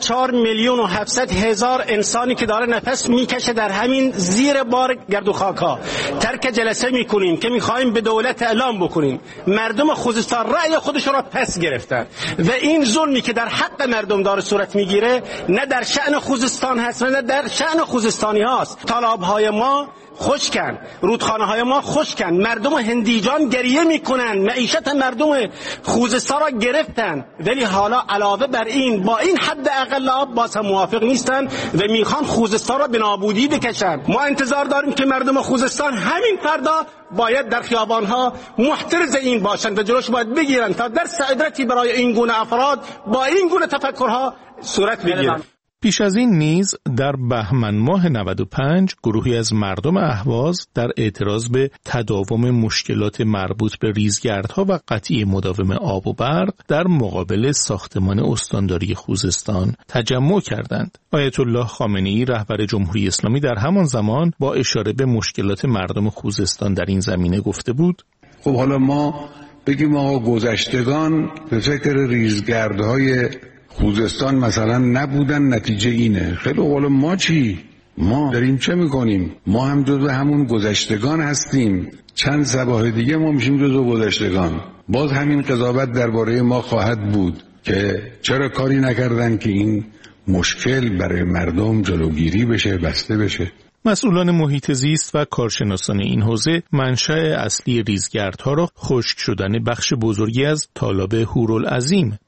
4,700,000 انسانی که داره نفس میکشه در همین زیر بار گرد و خاک‌ها ترک جلسه میکنیم که میخوایم به دولت اعلام بکنیم مردم خوزستان رأی خودش را پس گرفتن و این ظلمی که در حق مردم داره صورت میگیره نه در شأن خوزستان هست و نه در شأن خوزستانی هاست. طالب‌های ما خشکن، رودخانه های ما خشکن، مردم هندیجان گریه میکنن، معیشت مردم خوزستان را گرفتن، ولی حالا علاوه بر این با این حد اقل آب باز هم موافق نیستن و میخوان خوزستان را به نابودی بکشن. ما انتظار داریم که مردم خوزستان همین فردا باید در خیابان ها محترز این باشند و جلوش باید بگیرن تا درس عبرتی برای این گونه افراد با این گونه تفکرها صورت بگیرن. پیش از این نیز در بهمن ماه 95 گروهی از مردم اهواز در اعتراض به تداوم مشکلات مربوط به ریزگردها و قطعی مداوم آب و برق در مقابل ساختمان استانداری خوزستان تجمع کردند. آیت الله خامنه‌ای، رهبر جمهوری اسلامی، در همان زمان با اشاره به مشکلات مردم خوزستان در این زمینه گفته بود: خب حالا ما بگیم آقا گذشتگان به فکر ریزگردهای خوزستان مثلا نبودن، نتیجه اینه. خیلی حالا ما چی؟ ما داریم چه میکنیم؟ ما هم جزو همون گذشتگان هستیم. چند صباح دیگه ما میشیم جزو گذشتگان. باز همین قضاوت درباره ما خواهد بود که چرا کاری نکردن که این مشکل برای مردم جلوگیری بشه، بسته بشه. مسئولان محیط زیست و کارشناسان این حوزه منشأ اصلی ریزگردها را خشک شدن بخش بزرگی از تالاب هورالعظیم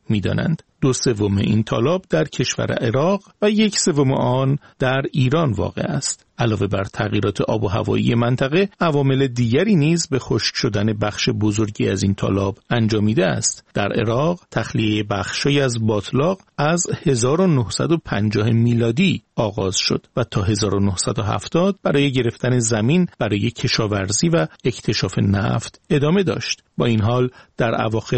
می‌دانند. 2/3 این تالاب در کشور عراق و 1/3 آن در ایران واقع است. علاوه بر تغییرات آب و هوایی منطقه، عوامل دیگری نیز به خشک شدن بخش بزرگی از این تالاب انجامیده است. در عراق تخلیه بخشی از باتلاق از 1950 میلادی آغاز شد و تا 1970 برای گرفتن زمین برای کشاورزی و اکتشاف نفت ادامه داشت. با این حال در اواخر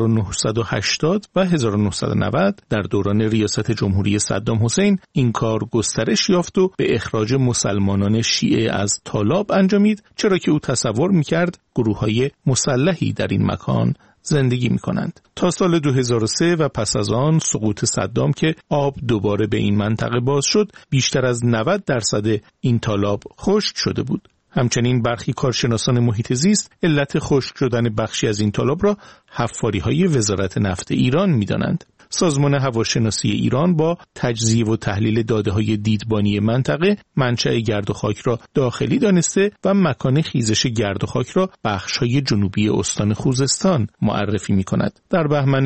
1980 و 1990 در دوران ریاست جمهوری صدام حسین این کار گسترش یافت و به اخراج مسلمانان شیعه از تالاب انجامید، چرا که او تصور می‌کرد گروه‌های مسلحی در این مکان زندگی می‌کنند. تا سال 2003 و پس از آن سقوط صدام که آب دوباره به این منطقه باز شد، بیشتر از 90% این تالاب خشک شده بود. همچنین برخی کارشناسان محیط زیست علت خشک شدن بخشی از این تالاب را حفاری‌های وزارت نفت ایران می‌دانند. سازمان هواشناسی ایران با تجزیه و تحلیل داده‌های دیدبانی منطقه منشأ گرد و خاک را داخلی دانسته و مکان خیزش گرد و خاک را بخش‌های جنوبی استان خوزستان معرفی می‌کند. در بهمن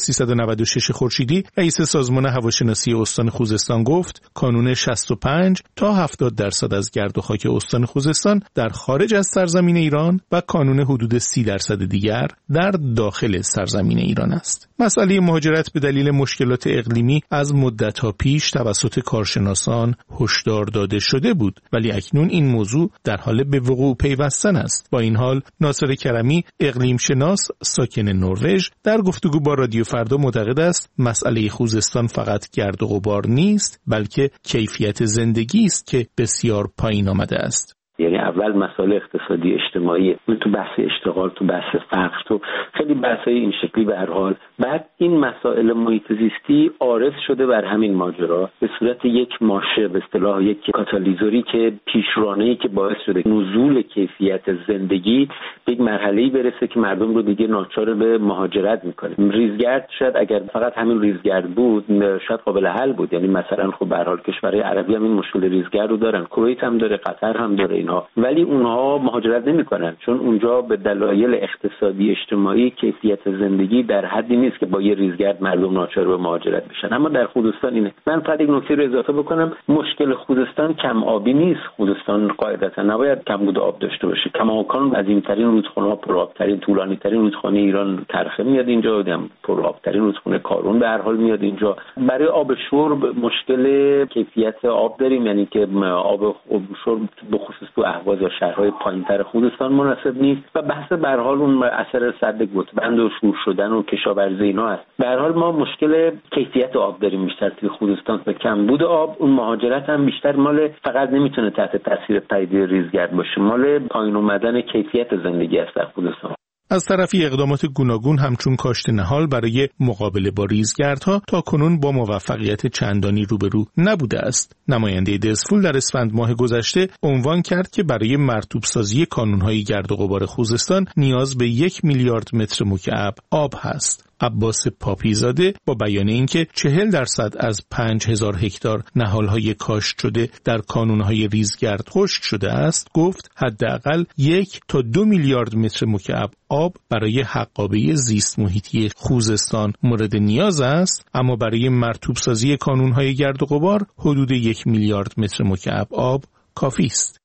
1396 خورشیدی رئیس سازمان هواشناسی استان خوزستان گفت کانون 65 تا 70% از گرد و خاک استان خوزستان در خارج از سرزمین ایران و کانون حدود 30% دیگر در داخل سرزمین ایران است. مسئله مهاجرت به دلیل مشکلات اقلیمی از مدت‌ها پیش توسط کارشناسان هشدار داده شده بود، ولی اکنون این موضوع در حال به وقوع پیوستن است. با این حال ناصر کرمی، اقلیم شناس ساکن نروژ، در گفتگو با رادیو فردا معتقد است مسئله خوزستان فقط گرد و غبار نیست، بلکه کیفیت زندگی است که بسیار پایین آمده است. یعنی اول مسائل اقتصادی اجتماعی، تو بحث اشتغال، تو بحث فقر، تو خیلی بحث‌های این شکلی به هر حال. بعد این مسائل محیط زیستی عارض شده بر همین ماجرا به صورت یک ماشه، به اصطلاح یک کاتالیزوری که پیشرانه‌ای که باعث شده نزول کیفیت زندگی به یک مرحله‌ای برسه که مردم رو دیگه ناچار به مهاجرت می‌کنه. ریزگرد شاید اگر فقط همین ریزگرد بود شاید قابل حل بود. یعنی مثلا خب به هر حال کشورهای عربی هم این مشکل ریزگرد رو دارن، کویت هم داره، قطر هم داره اینها، ولی اونها مهاجرت نمی‌کنن چون اونجا به دلایل اقتصادی اجتماعی کیفیت زندگی در حدی نیست که با یه ریزگرد مردم ناچار به مهاجرت بشن. اما در خوزستان اینه. من فقط یک نکته رو اضافه بکنم، مشکل خوزستان کم آبی نیست. خوزستان قاعدتا نباید کمبود آب داشته باشه. کماکان عظیم‌ترین رودخانه‌ها، پرآب‌ترین، طولانی‌ترین رودخانه ایران ترخه میاد اینجا، پرآب‌ترین رودخانه کارون به هر حال میاد اینجا. برای آب شرب مشکل کیفیت آب داریم، یعنی که آب شرب به خصوص تو اهواز و شهرهای پایین‌تر خوزستان مناسب نیست و بحث به هر حال اون اثر سد گتبند و شور شدن و کشاورزی اینا هست. به هر حال ما مشکل کیفیت آب داریم بیشتر توی خوزستان و کمبود آب. اون مهاجرت هم بیشتر مال فقط نمیتونه تحت تاثیر پدیده ریزگرد باشه، مال پایین اومدن کیفیت زندگی است در خوزستان. از طرفی اقدامات گوناگون همچون کاشت نهال برای مقابله با ریزگردها تا کنون با موفقیت چندانی روبرو نبوده است. نماینده دزفول در اسفند ماه گذشته عنوان کرد که برای مرطوب سازی کانون‌های گرد و غبار خوزستان نیاز به 1 میلیارد متر مکعب آب هست. عباس پاپیزاده با بیان اینکه 40% از 5000 هکتار نهالهای کاشت شده در کانونهای ریزگرد خشک شده است، گفت حداقل 1 تا 2 میلیارد متر مکعب آب برای حقابه زیست محیطی خوزستان مورد نیاز است، اما برای مرطوب سازی کانونهای گرد و غبار حدود 1 میلیارد متر مکعب آب کافی است.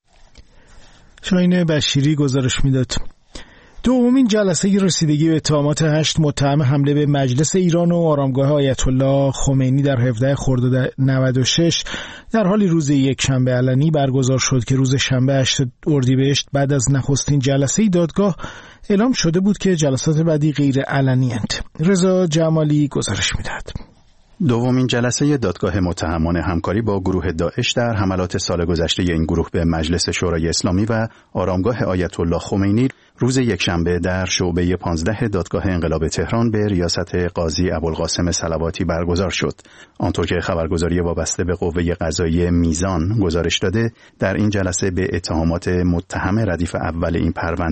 شاهین بشیری گزارش میداد. دومین جلسه رسیدگی به اتهامات 8 متهم حمله به مجلس ایران و آرامگاه آیت الله خمینی در 17 خرداد 96 در حالی روز یکشنبه علنی برگزار شد که روز شنبه 8 اردیبهشت بعد از نخستین جلسه دادگاه اعلام شده بود که جلسات بعدی غیر علنی اند. رضا جمالی گزارش میدهد. دومین جلسه دادگاه متهمان همکاری با گروه داعش در حملات سال گذشته این گروه به مجلس شورای اسلامی و آرامگاه آیت الله خمینی روز یکشنبه در شعبه 15 دادگاه انقلاب تهران به ریاست قاضی ابوالقاسم صلواتی برگزار شد. آنطور که خبرگزاری وابسته به قوه قضاییه میزان گزارش داده، در این جلسه به اتهامات متهم ردیف اول این پرونده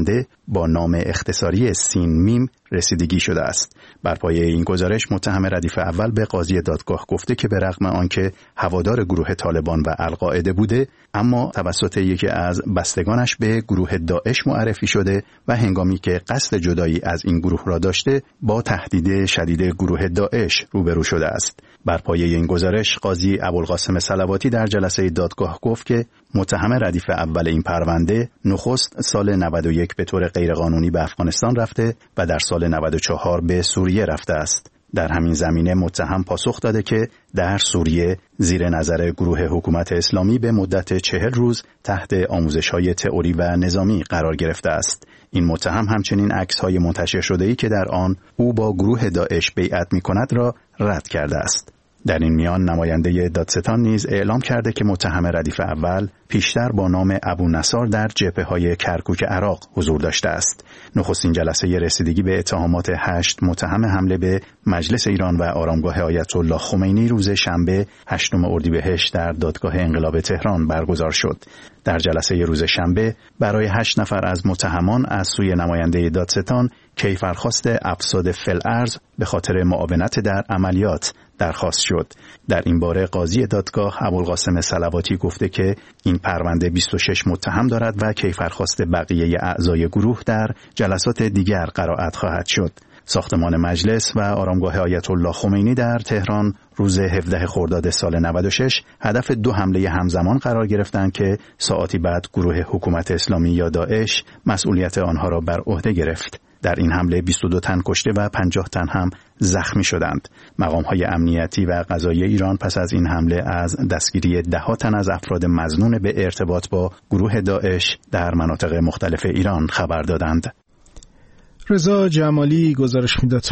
با نام اختصاری سین میم رسیدگی شده است. بر پایه این گزارش متهم ردیف اول به قاضی دادگاه گفته که به رغم آنکه هوادار گروه طالبان و القاعده بوده، اما توسط یکی از بستگانش به گروه داعش معرفی شده و هنگامی که قصد جدایی از این گروه را داشته با تهدید شدید گروه داعش روبرو شده است. بر پایه این گزارش قاضی ابوالقاسم صلواتی در جلسه دادگاه گفت که متهم ردیف اول این پرونده نخست سال 91 به طور غیرقانونی به افغانستان رفته و در سال 94 به سوریه رفته است. در همین زمینه متهم پاسخ داده که در سوریه زیر نظر گروه حکومت اسلامی به مدت 40 روز تحت آموزش‌های تئوری و نظامی قرار گرفته است. این متهم همچنین عکس‌های منتشر شده‌ای که در آن او با گروه داعش بیعت می‌کند را رد کرده است. در این میان نماینده دادستان نیز اعلام کرده که متهم ردیف اول پیشتر با نام ابو نصار در جبهه‌های کرکوک عراق حضور داشته است. نخستین جلسه رسیدگی به اتهامات 8 متهم حمله به مجلس ایران و آرامگاه آیت الله خمینی روز شنبه 8 اردیبهشت در دادگاه انقلاب تهران برگزار شد. در جلسه روز شنبه برای 8 نفر از متهمان از سوی نماینده دادستان کیفرخواست افساد فی‌الارض به خاطر معاونت در عملیات درخواست شد. در این باره قاضی دادگاه ابوالقاسم صلواتی گفته که این پرونده 26 متهم دارد و کیفرخواست بقیه اعضای گروه در جلسات دیگر قرائت خواهد شد. ساختمان مجلس و آرامگاه آیت الله خمینی در تهران روز 17 خرداد سال 96 هدف 2 حمله همزمان قرار گرفتند که ساعاتی بعد گروه حکومت اسلامی یا داعش مسئولیت آنها را بر عهده گرفت. در این حمله 22 تن کشته و 50 تن هم زخمی شدند. مقام‌های امنیتی و قضایی ایران پس از این حمله از دستگیری 10 تن از افراد مظنون به ارتباط با گروه داعش در مناطق مختلف ایران خبر دادند. رضا جمالی گزارش میداد.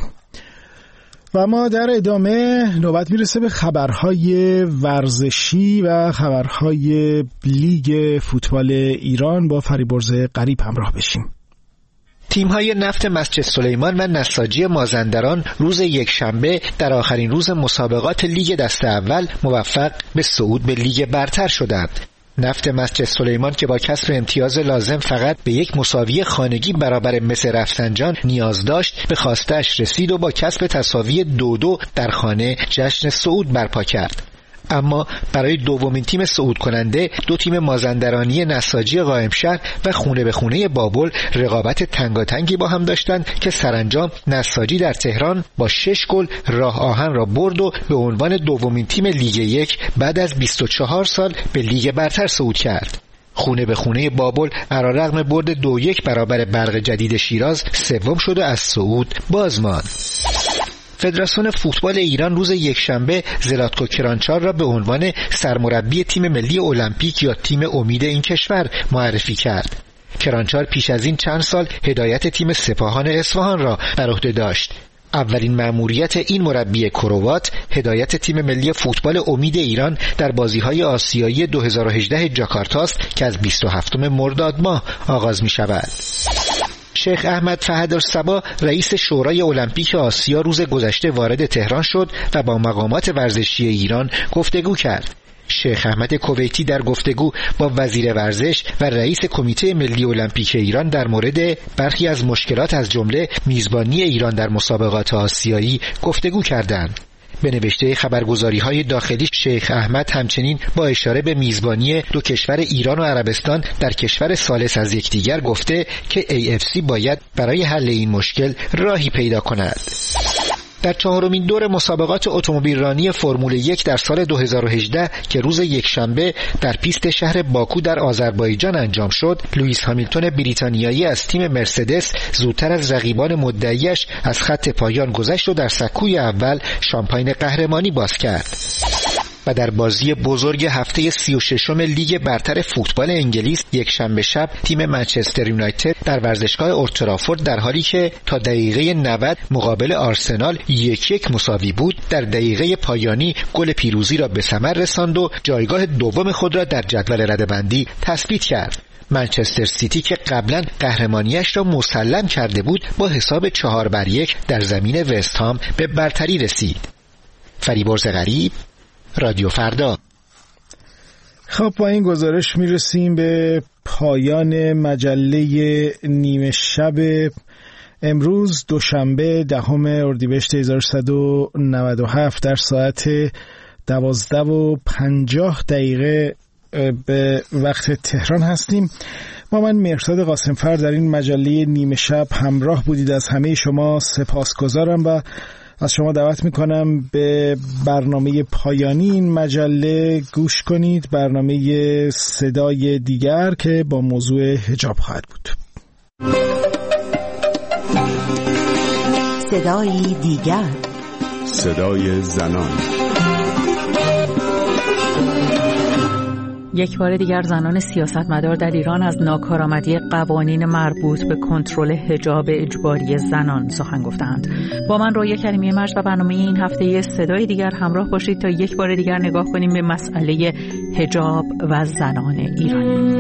و ما در ادامه نوبت میرسه به خبرهای ورزشی و خبرهای لیگ فوتبال ایران. با فریبرز غریب همراه بشیم. تیم‌های نفت مسجد سلیمان و نساجی مازندران روز یکشنبه در آخرین روز مسابقات لیگ دسته اول موفق به صعود به لیگ برتر شدند. نفت مسجد سلیمان که با کسب امتیاز لازم فقط به یک مساوی خانگی برابر مس رفسنجان نیاز داشت، به خواسته‌اش رسید و با کسب تساوی 2-2 در خانه جشن صعود برپا کرد. اما برای دومین تیم صعود کننده 2 تیم مازندرانی نساجی قائمشهر و خونه به خونه بابل رقابت تنگاتنگی با هم داشتند که سرانجام نساجی در تهران با 6 گل راه آهن را برد و به عنوان دومین تیم لیگ 1 بعد از 24 سال به لیگ برتر صعود کرد. خونه به خونه بابل علیرغم برد 2-1 برابر برق جدید شیراز سوم شد و از صعود باز ماند. فدراسیون فوتبال ایران روز یکشنبه زلاتکو کرانچار را به عنوان سرمربی تیم ملی المپیک یا تیم امید این کشور معرفی کرد. کرانچار پیش از این چند سال هدایت تیم سپاهان اصفهان را بر عهده داشت. اولین مأموریت این مربی کروات هدایت تیم ملی فوتبال امید ایران در بازی‌های آسیایی 2018 جاکارتا است که از 27 مرداد ماه آغاز می‌شود. شیخ احمد فهدالصبا رئیس شورای المپیک آسیا روز گذشته وارد تهران شد و با مقامات ورزشی ایران گفتگو کرد. شیخ احمد کویتی در گفتگو با وزیر ورزش و رئیس کمیته ملی المپیک ایران در مورد برخی از مشکلات از جمله میزبانی ایران در مسابقات آسیایی گفتگو کردند. به نوشته خبرگزاری‌های داخلی شیخ احمد همچنین با اشاره به میزبانی 2 کشور ایران و عربستان در کشور ثالث از یکدیگر گفته که AFC باید برای حل این مشکل راهی پیدا کند. در 4مین دور مسابقات اتومبیل رانی فرمول 1 در سال 2018 که روز یکشنبه در پیست شهر باکو در آذربایجان انجام شد، لوئیس هامیلتون بریتانیایی از تیم مرسدس زودتر از رقیبان مدعیش از خط پایان گذشت و در سکوی اول شامپاین قهرمانی باز کرد. و در بازی بزرگ هفته 36 لیگ برتر فوتبال انگلیس یکشنبه شب تیم منچستر یونایتد در ورزشگاه اولترافورد در حالی که تا دقیقه 90 مقابل آرسنال 1-1 مساوی بود، در دقیقه پایانی گل پیروزی را به ثمر رساند و جایگاه دوم خود را در جدول رده‌بندی تثبیت کرد. منچستر سیتی که قبلا قهرمانیش را مسلم کرده بود با حساب 4-1 در زمین وست هام به برتری رسید. فریبرز غریب، رادیو فردا. خب با این گزارش میرسیم به پایان مجله نیمه شب امروز دوشنبه 10 اردیبهشت 1397 در ساعت 12:50 به وقت تهران هستیم. با من مهرداد قاسمفر در این مجله نیمه شب همراه بودید. از همه شما سپاسگزارم و از شما دعوت میکنم به برنامه پایانی این مجله گوش کنید، برنامه صدای دیگر که با موضوع حجاب خواهد بود. صدای دیگر، صدای زنان. یک بار دیگر زنان سیاستمدار در ایران از ناکارآمدی قوانین مربوط به کنترل حجاب اجباری زنان سخن گفتند. با من رویا کریمی مرج و برنامه این هفته صدای دیگر همراه باشید تا یک بار دیگر نگاه کنیم به مسئله حجاب و زنان ایرانی.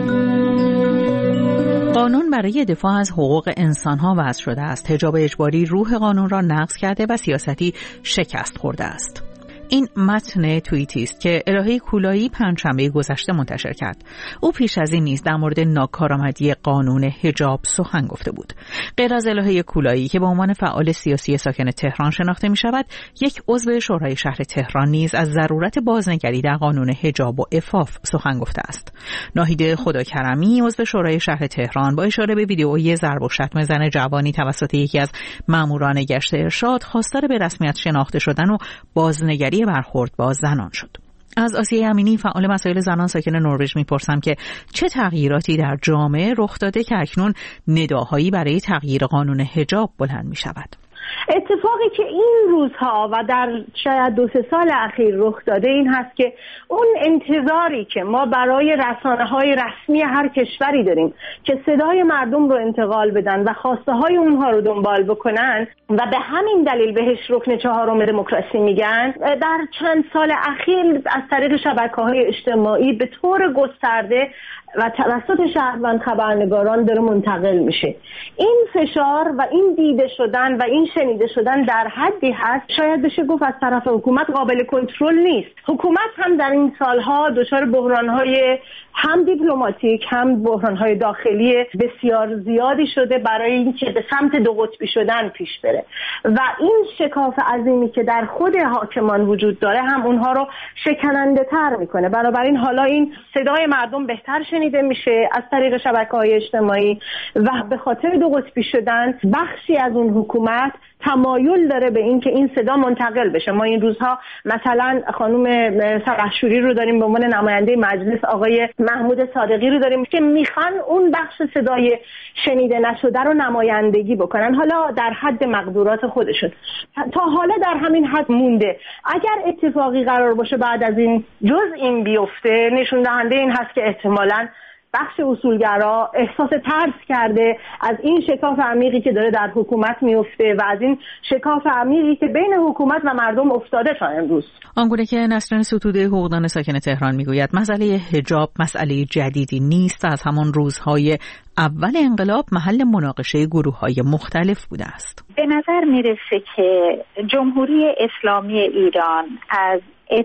قانون برای دفاع از حقوق انسان‌ها وضع شده است. حجاب اجباری روح قانون را نقض کرده و سیاستی شکست خورده است. این متن توییتی است که الهه کولایی پنجشنبه گذشته منتشر کرد. او پیش از این نیز در مورد ناکارآمدی قانون حجاب سخن گفته بود. غیر از الهه کولایی که به عنوان فعال سیاسی ساکن تهران شناخته می شود، یک عضو شورای شهر تهران نیز از ضرورت بازنگری در قانون حجاب و عفاف سخن گفته است. ناهید خداکرمی عضو شورای شهر تهران با اشاره به ویدئویی ضرب و شتم زن جوانی توسط یکی از ماموران گشت ارشاد خواستار به رسمیت شناخته شدن و بازنگری برخورد با زنان شد. از آسیه امینی فعال مسائل زنان ساکن نروژ میپرسم که چه تغییراتی در جامعه رخ داده که اکنون نداهایی برای تغییر قانون حجاب بلند میشود؟ اتفاقی که این روزها و در شاید 2-3 سال اخیر رخ داده این هست که اون انتظاری که ما برای رسانه‌های رسمی هر کشوری داریم که صدای مردم رو انتقال بدن و خواسته های اونها رو دنبال بکنن و به همین دلیل بهش رکن 4 دموکراسی میگن، در چند سال اخیر از طریق شبکه‌های اجتماعی به طور گسترده و توسط شهروند خبرنگاران داره منتقل میشه. این فشار و این دیده شدن و این شنیده شدن در حدی هست شاید بشه گفت از طرف حکومت قابل کنترل نیست. حکومت هم در این سالها دچار بحران‌های هم دیپلماتیک هم بحران‌های داخلی بسیار زیادی شده برای اینکه به سمت 2 قطبی شدن پیش بره و این شکاف عظیمی که در خود حاکمان وجود داره هم اونها رو شکننده‌تر میکنه. بنابراین حالا این صدای مردم بهتر شنیده میشه از طریق شبکه‌های اجتماعی و به خاطر 2 قطبی شدن بخشی از اون حکومت تمایل داره به این که این صدا منتقل بشه. ما این روزها مثلا خانم سرخشوری رو داریم به عنوان نماینده مجلس، آقای محمود صادقی رو داریم که میخوان اون بخش صدای شنیده نشده رو نمایندگی بکنن، حالا در حد مقدورات خودشون. تا حالا در همین حد مونده. اگر اتفاقی قرار باشه بعد از این جز این بیفته، نشون دهنده این هست که احتمالاً بخش اصولگرا احساس ترس کرده از این شکاف عمیقی که داره در حکومت میفته و از این شکاف عمیقی که بین حکومت و مردم افتاده تا امروز. آنگونه که نسرین ستوده حقوقدان ساکن تهران میگوید مسئله حجاب مسئله جدیدی نیست، از همان روزهای اول انقلاب محل مناقشه گروه‌های مختلف بوده است. به نظر میرسه که جمهوری اسلامی ایران از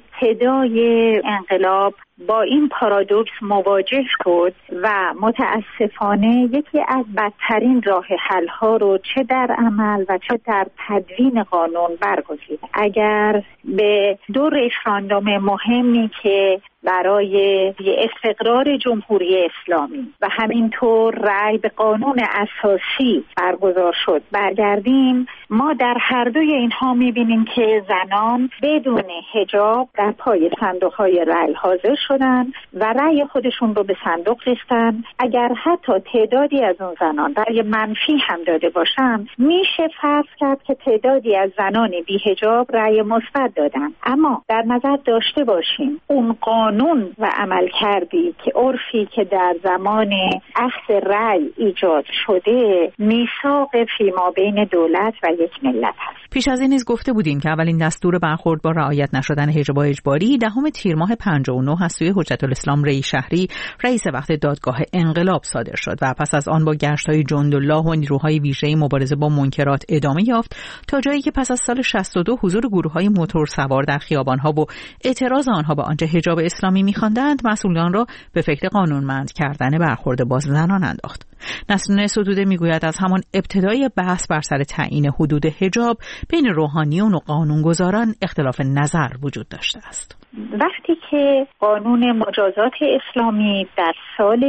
ابتدای انقلاب با این پارادوکس مواجه شد و متاسفانه یکی از بدترین راه حل‌ها رو چه در عمل و چه در تدوین قانون برگزید. اگر به 2 رفراندوم مهمی که برای استقرار جمهوری اسلامی و همینطور رأی به قانون اساسی برگزار شد برگردیم، ما در هر دوی اینها می‌بینیم که زنان بدون حجاب در پای صندوق‌های رأی حاضر شدن و رأی خودشون رو به صندوق ریختن. اگر حتی تعدادی از اون زنان رأی منفی هم داده باشن، میشه فرض کرد که تعدادی از زنان بی حجاب رأی مثبت دادن. اما در نظر داشته باشیم اون قانون و عمل کردی که عرفی که در زمان اخذ رأی ایجاد شده میثاق فیما بین دولت و یک ملت هست. پیش از این نیز گفته بودیم که اولین دستور برخورد با رعایت نشدن حجاب اجباری 10 تیر ماه 59 از سوی حجت الاسلام ری شهری رئیس وقت دادگاه انقلاب صادر شد و پس از آن با گشت‌های جندالله و نیروهای ویژه مبارزه با منکرات ادامه یافت تا جایی که پس از سال 62 حضور گروه‌های موتور سوار در خیابان‌ها و اعتراض آنها به آنچه حجاب اسلامی می‌خواندند مسئولان را به فکر قانونمند کردن برخورد با زنان انداخت. نسرین ستوده میگوید از همان ابتدای بحث بر سر تعیین حدود حجاب بین روحانیون و قانونگذاران اختلاف نظر وجود داشته است. وقتی که قانون مجازات اسلامی در سال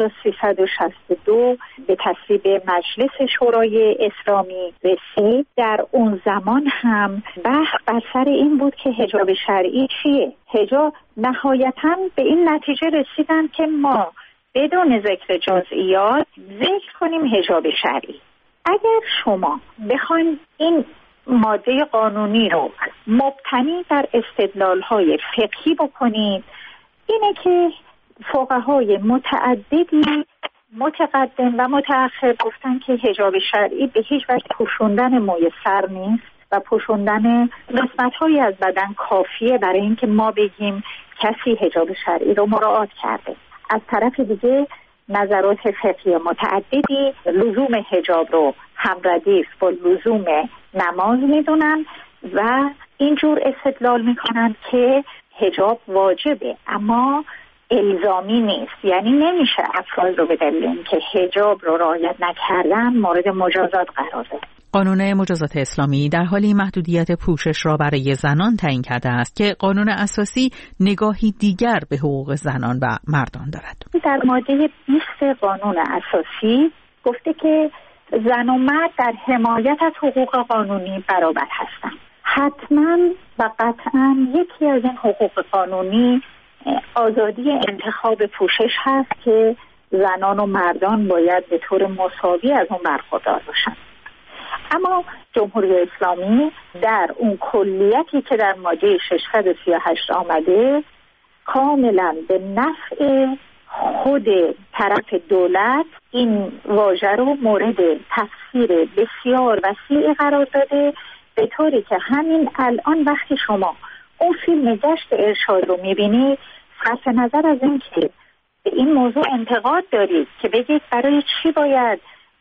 1362 به تصویب مجلس شورای اسلامی رسید، در اون زمان هم بحث بر سر این بود که حجاب شرعی چیه؟ حجاب نهایتاً به این نتیجه رسیدن که ما بدون ذکر جزئیات ذکر کنیم حجاب شرعی. اگر شما بخواید این ماده قانونی رو مبتنی بر استدلال‌های فقهی بکنید، اینه که فقهای متعددی متقدم و متأخر گفتن که حجاب شرعی به هیچ وجه پوشوندن موی سر نیست و پوشوندن قسمت‌هایی از بدن کافیه برای اینکه ما بگیم کسی حجاب شرعی رو مراعات کرده. از طرف دیگه نظرات فقهی متعددی لزوم حجاب رو همردیف با لزوم نماز میدونن و اینجور استدلال میکنن که حجاب واجبه اما الزامی نیست، یعنی نمیشه افراد رو به دلیل اینکه حجاب رو رعایت نکردن مورد مجازات قرار بده. قانون مجازات اسلامی در حالی محدودیت پوشش را برای زنان تعیین کرده است که قانون اساسی نگاهی دیگر به حقوق زنان و مردان دارد. در ماده 20 قانون اساسی گفته که زن و مرد در حمایت از حقوق قانونی برابر هستند. حتما و قطعا یکی از این حقوق قانونی آزادی انتخاب پوشش هست که زنان و مردان باید به طور مساوی از اون برخوردار باشند. اما جمهوری اسلامی در اون کلیتی که در ماده 638 آمده کاملا به نفع خود طرف دولت این واژه رو مورد تفسیر بسیار وسیعی قرار داده، به طوری که همین الان وقتی شما اون فیلم گشت ارشاد رو میبینید صرف نظر از این که به این موضوع انتقاد دارید که بگید برای چی باید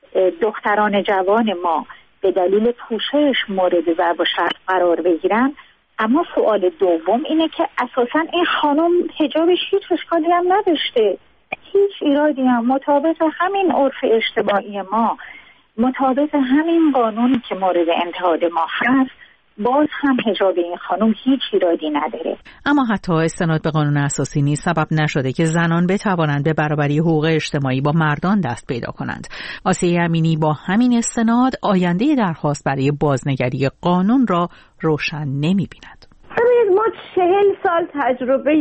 دختران جوان ما به دلیل پوشش مورد ضرب و شتم قرار بگیرن، اما سوال دوم اینه که اساساً این خانم حجابش هیچ اشکالی هم نداشته، هیچ ایرادی هم مطابق همین عرف اجتماعی ما، مطابق همین قانونی که مورد انتقاد ما هست، باز هم حجاب این خانم هیچ ایرادی نداره. اما حتی استناد به قانون اساسی نیز سبب نشده که زنان بتوانند به برابری حقوق اجتماعی با مردان دست پیدا کنند. آسیه امینی با همین استناد آینده درخواست برای بازنگری قانون را روشن نمی‌بیند. ما 40 سال تجربه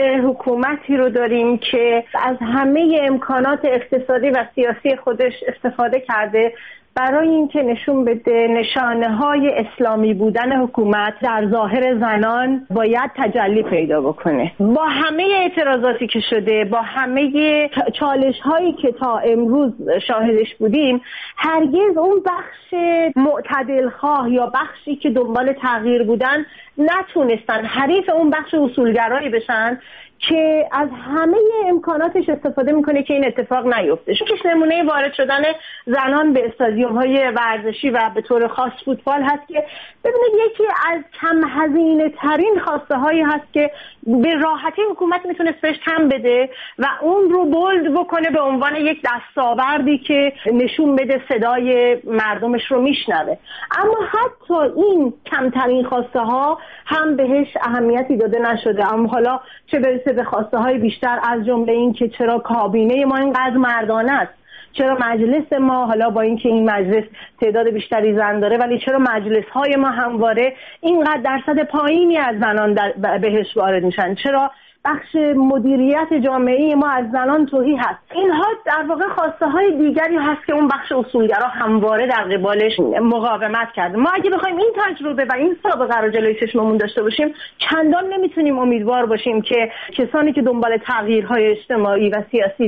حکومتی رو داریم که از همه امکانات اقتصادی و سیاسی خودش استفاده کرده برای اینکه نشون بده نشانه‌های اسلامی بودن حکومت در ظاهر زنان باید تجلی پیدا بکنه. با همه اعتراضاتی که شده، با همه چالش‌هایی که تا امروز شاهدش بودیم، هرگز اون بخش معتدلخواه یا بخشی که دنبال تغییر بودن نتونستن حریف اون بخش اصولگرایی بشن که از همه امکاناتش استفاده میکنه که این اتفاق نیفته. شکش نمونه وارد شدن زنان به استادیوم‌های ورزشی و به طور خاص فوتبال هست که ببینید یکی از کم هزینه ترین خواسته هایی هست که به راحتی حکومت میتونه بهش کم بده و اون رو بولد بکنه به عنوان یک دستاوردی که نشون بده صدای مردمش رو میشنوه. اما حتی این کمترین خواسته ها هم بهش اهمیتی داده نشده. اما حالا چه برسه به خواسته های بیشتر، از جمله این که چرا کابینه ما اینقدر مردانه است، چرا مجلس ما، حالا با اینکه این مجلس تعداد بیشتری زن داره، ولی چرا مجلس های ما همواره اینقدر درصد پایینی از زنان بهش وارد میشن، چرا بخش مدیریت جامعه ما از زنان توهی هست. اینها در واقع خواسته های دیگری هست که اون بخش اصولگرا همواره در قبالش مقاومت کرده. ما اگه بخوایم این تجربه و این سابقه رو جلوی چشممون داشته باشیم، چندان نمیتونیم امیدوار باشیم که کسانی که دنبال تغییرهای اجتماعی و سیاسی در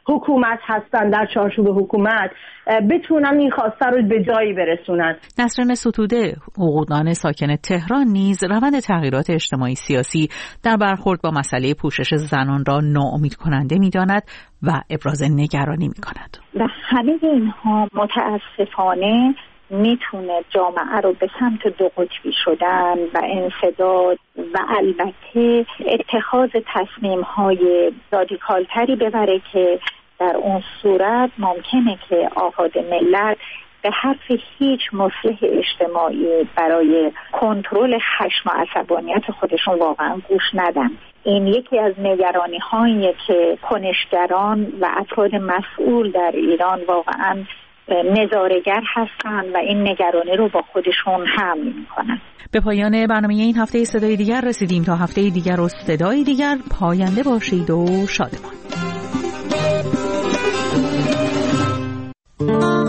حکومت هستن، در چارچوب حکومت بتونن این خواسته رو به جایی برسونن. نسرین ستوده، حقوقدان ساکن تهران، نیز روند تغییرات اجتماعی سیاسی در برخورد با مسئله پوشش زنان را ناامید کننده می‌داند و ابراز نگرانی می‌کند. و همه اینها متاسفانه میتونه جامعه رو به سمت دو قطبی شدن و انسداد و البته اتخاذ تصمیم‌های رادیکال‌تری ببره که در اون صورت ممکنه که آفاد ملت به حرف هیچ مصلح اجتماعی برای کنترل خشم و عصبانیت خودشون واقعا گوش ندن. این یکی از نگرانی‌هایی که کنشگران و افراد مسئول در ایران واقعا نظاره‌گر هستن و این نگرانی رو با خودشون حمل می‌کنن. به پایان برنامه این هفته صدای دیگر رسیدیم. تا هفته دیگر و صدای دیگر، پاینده باشید و شادمان.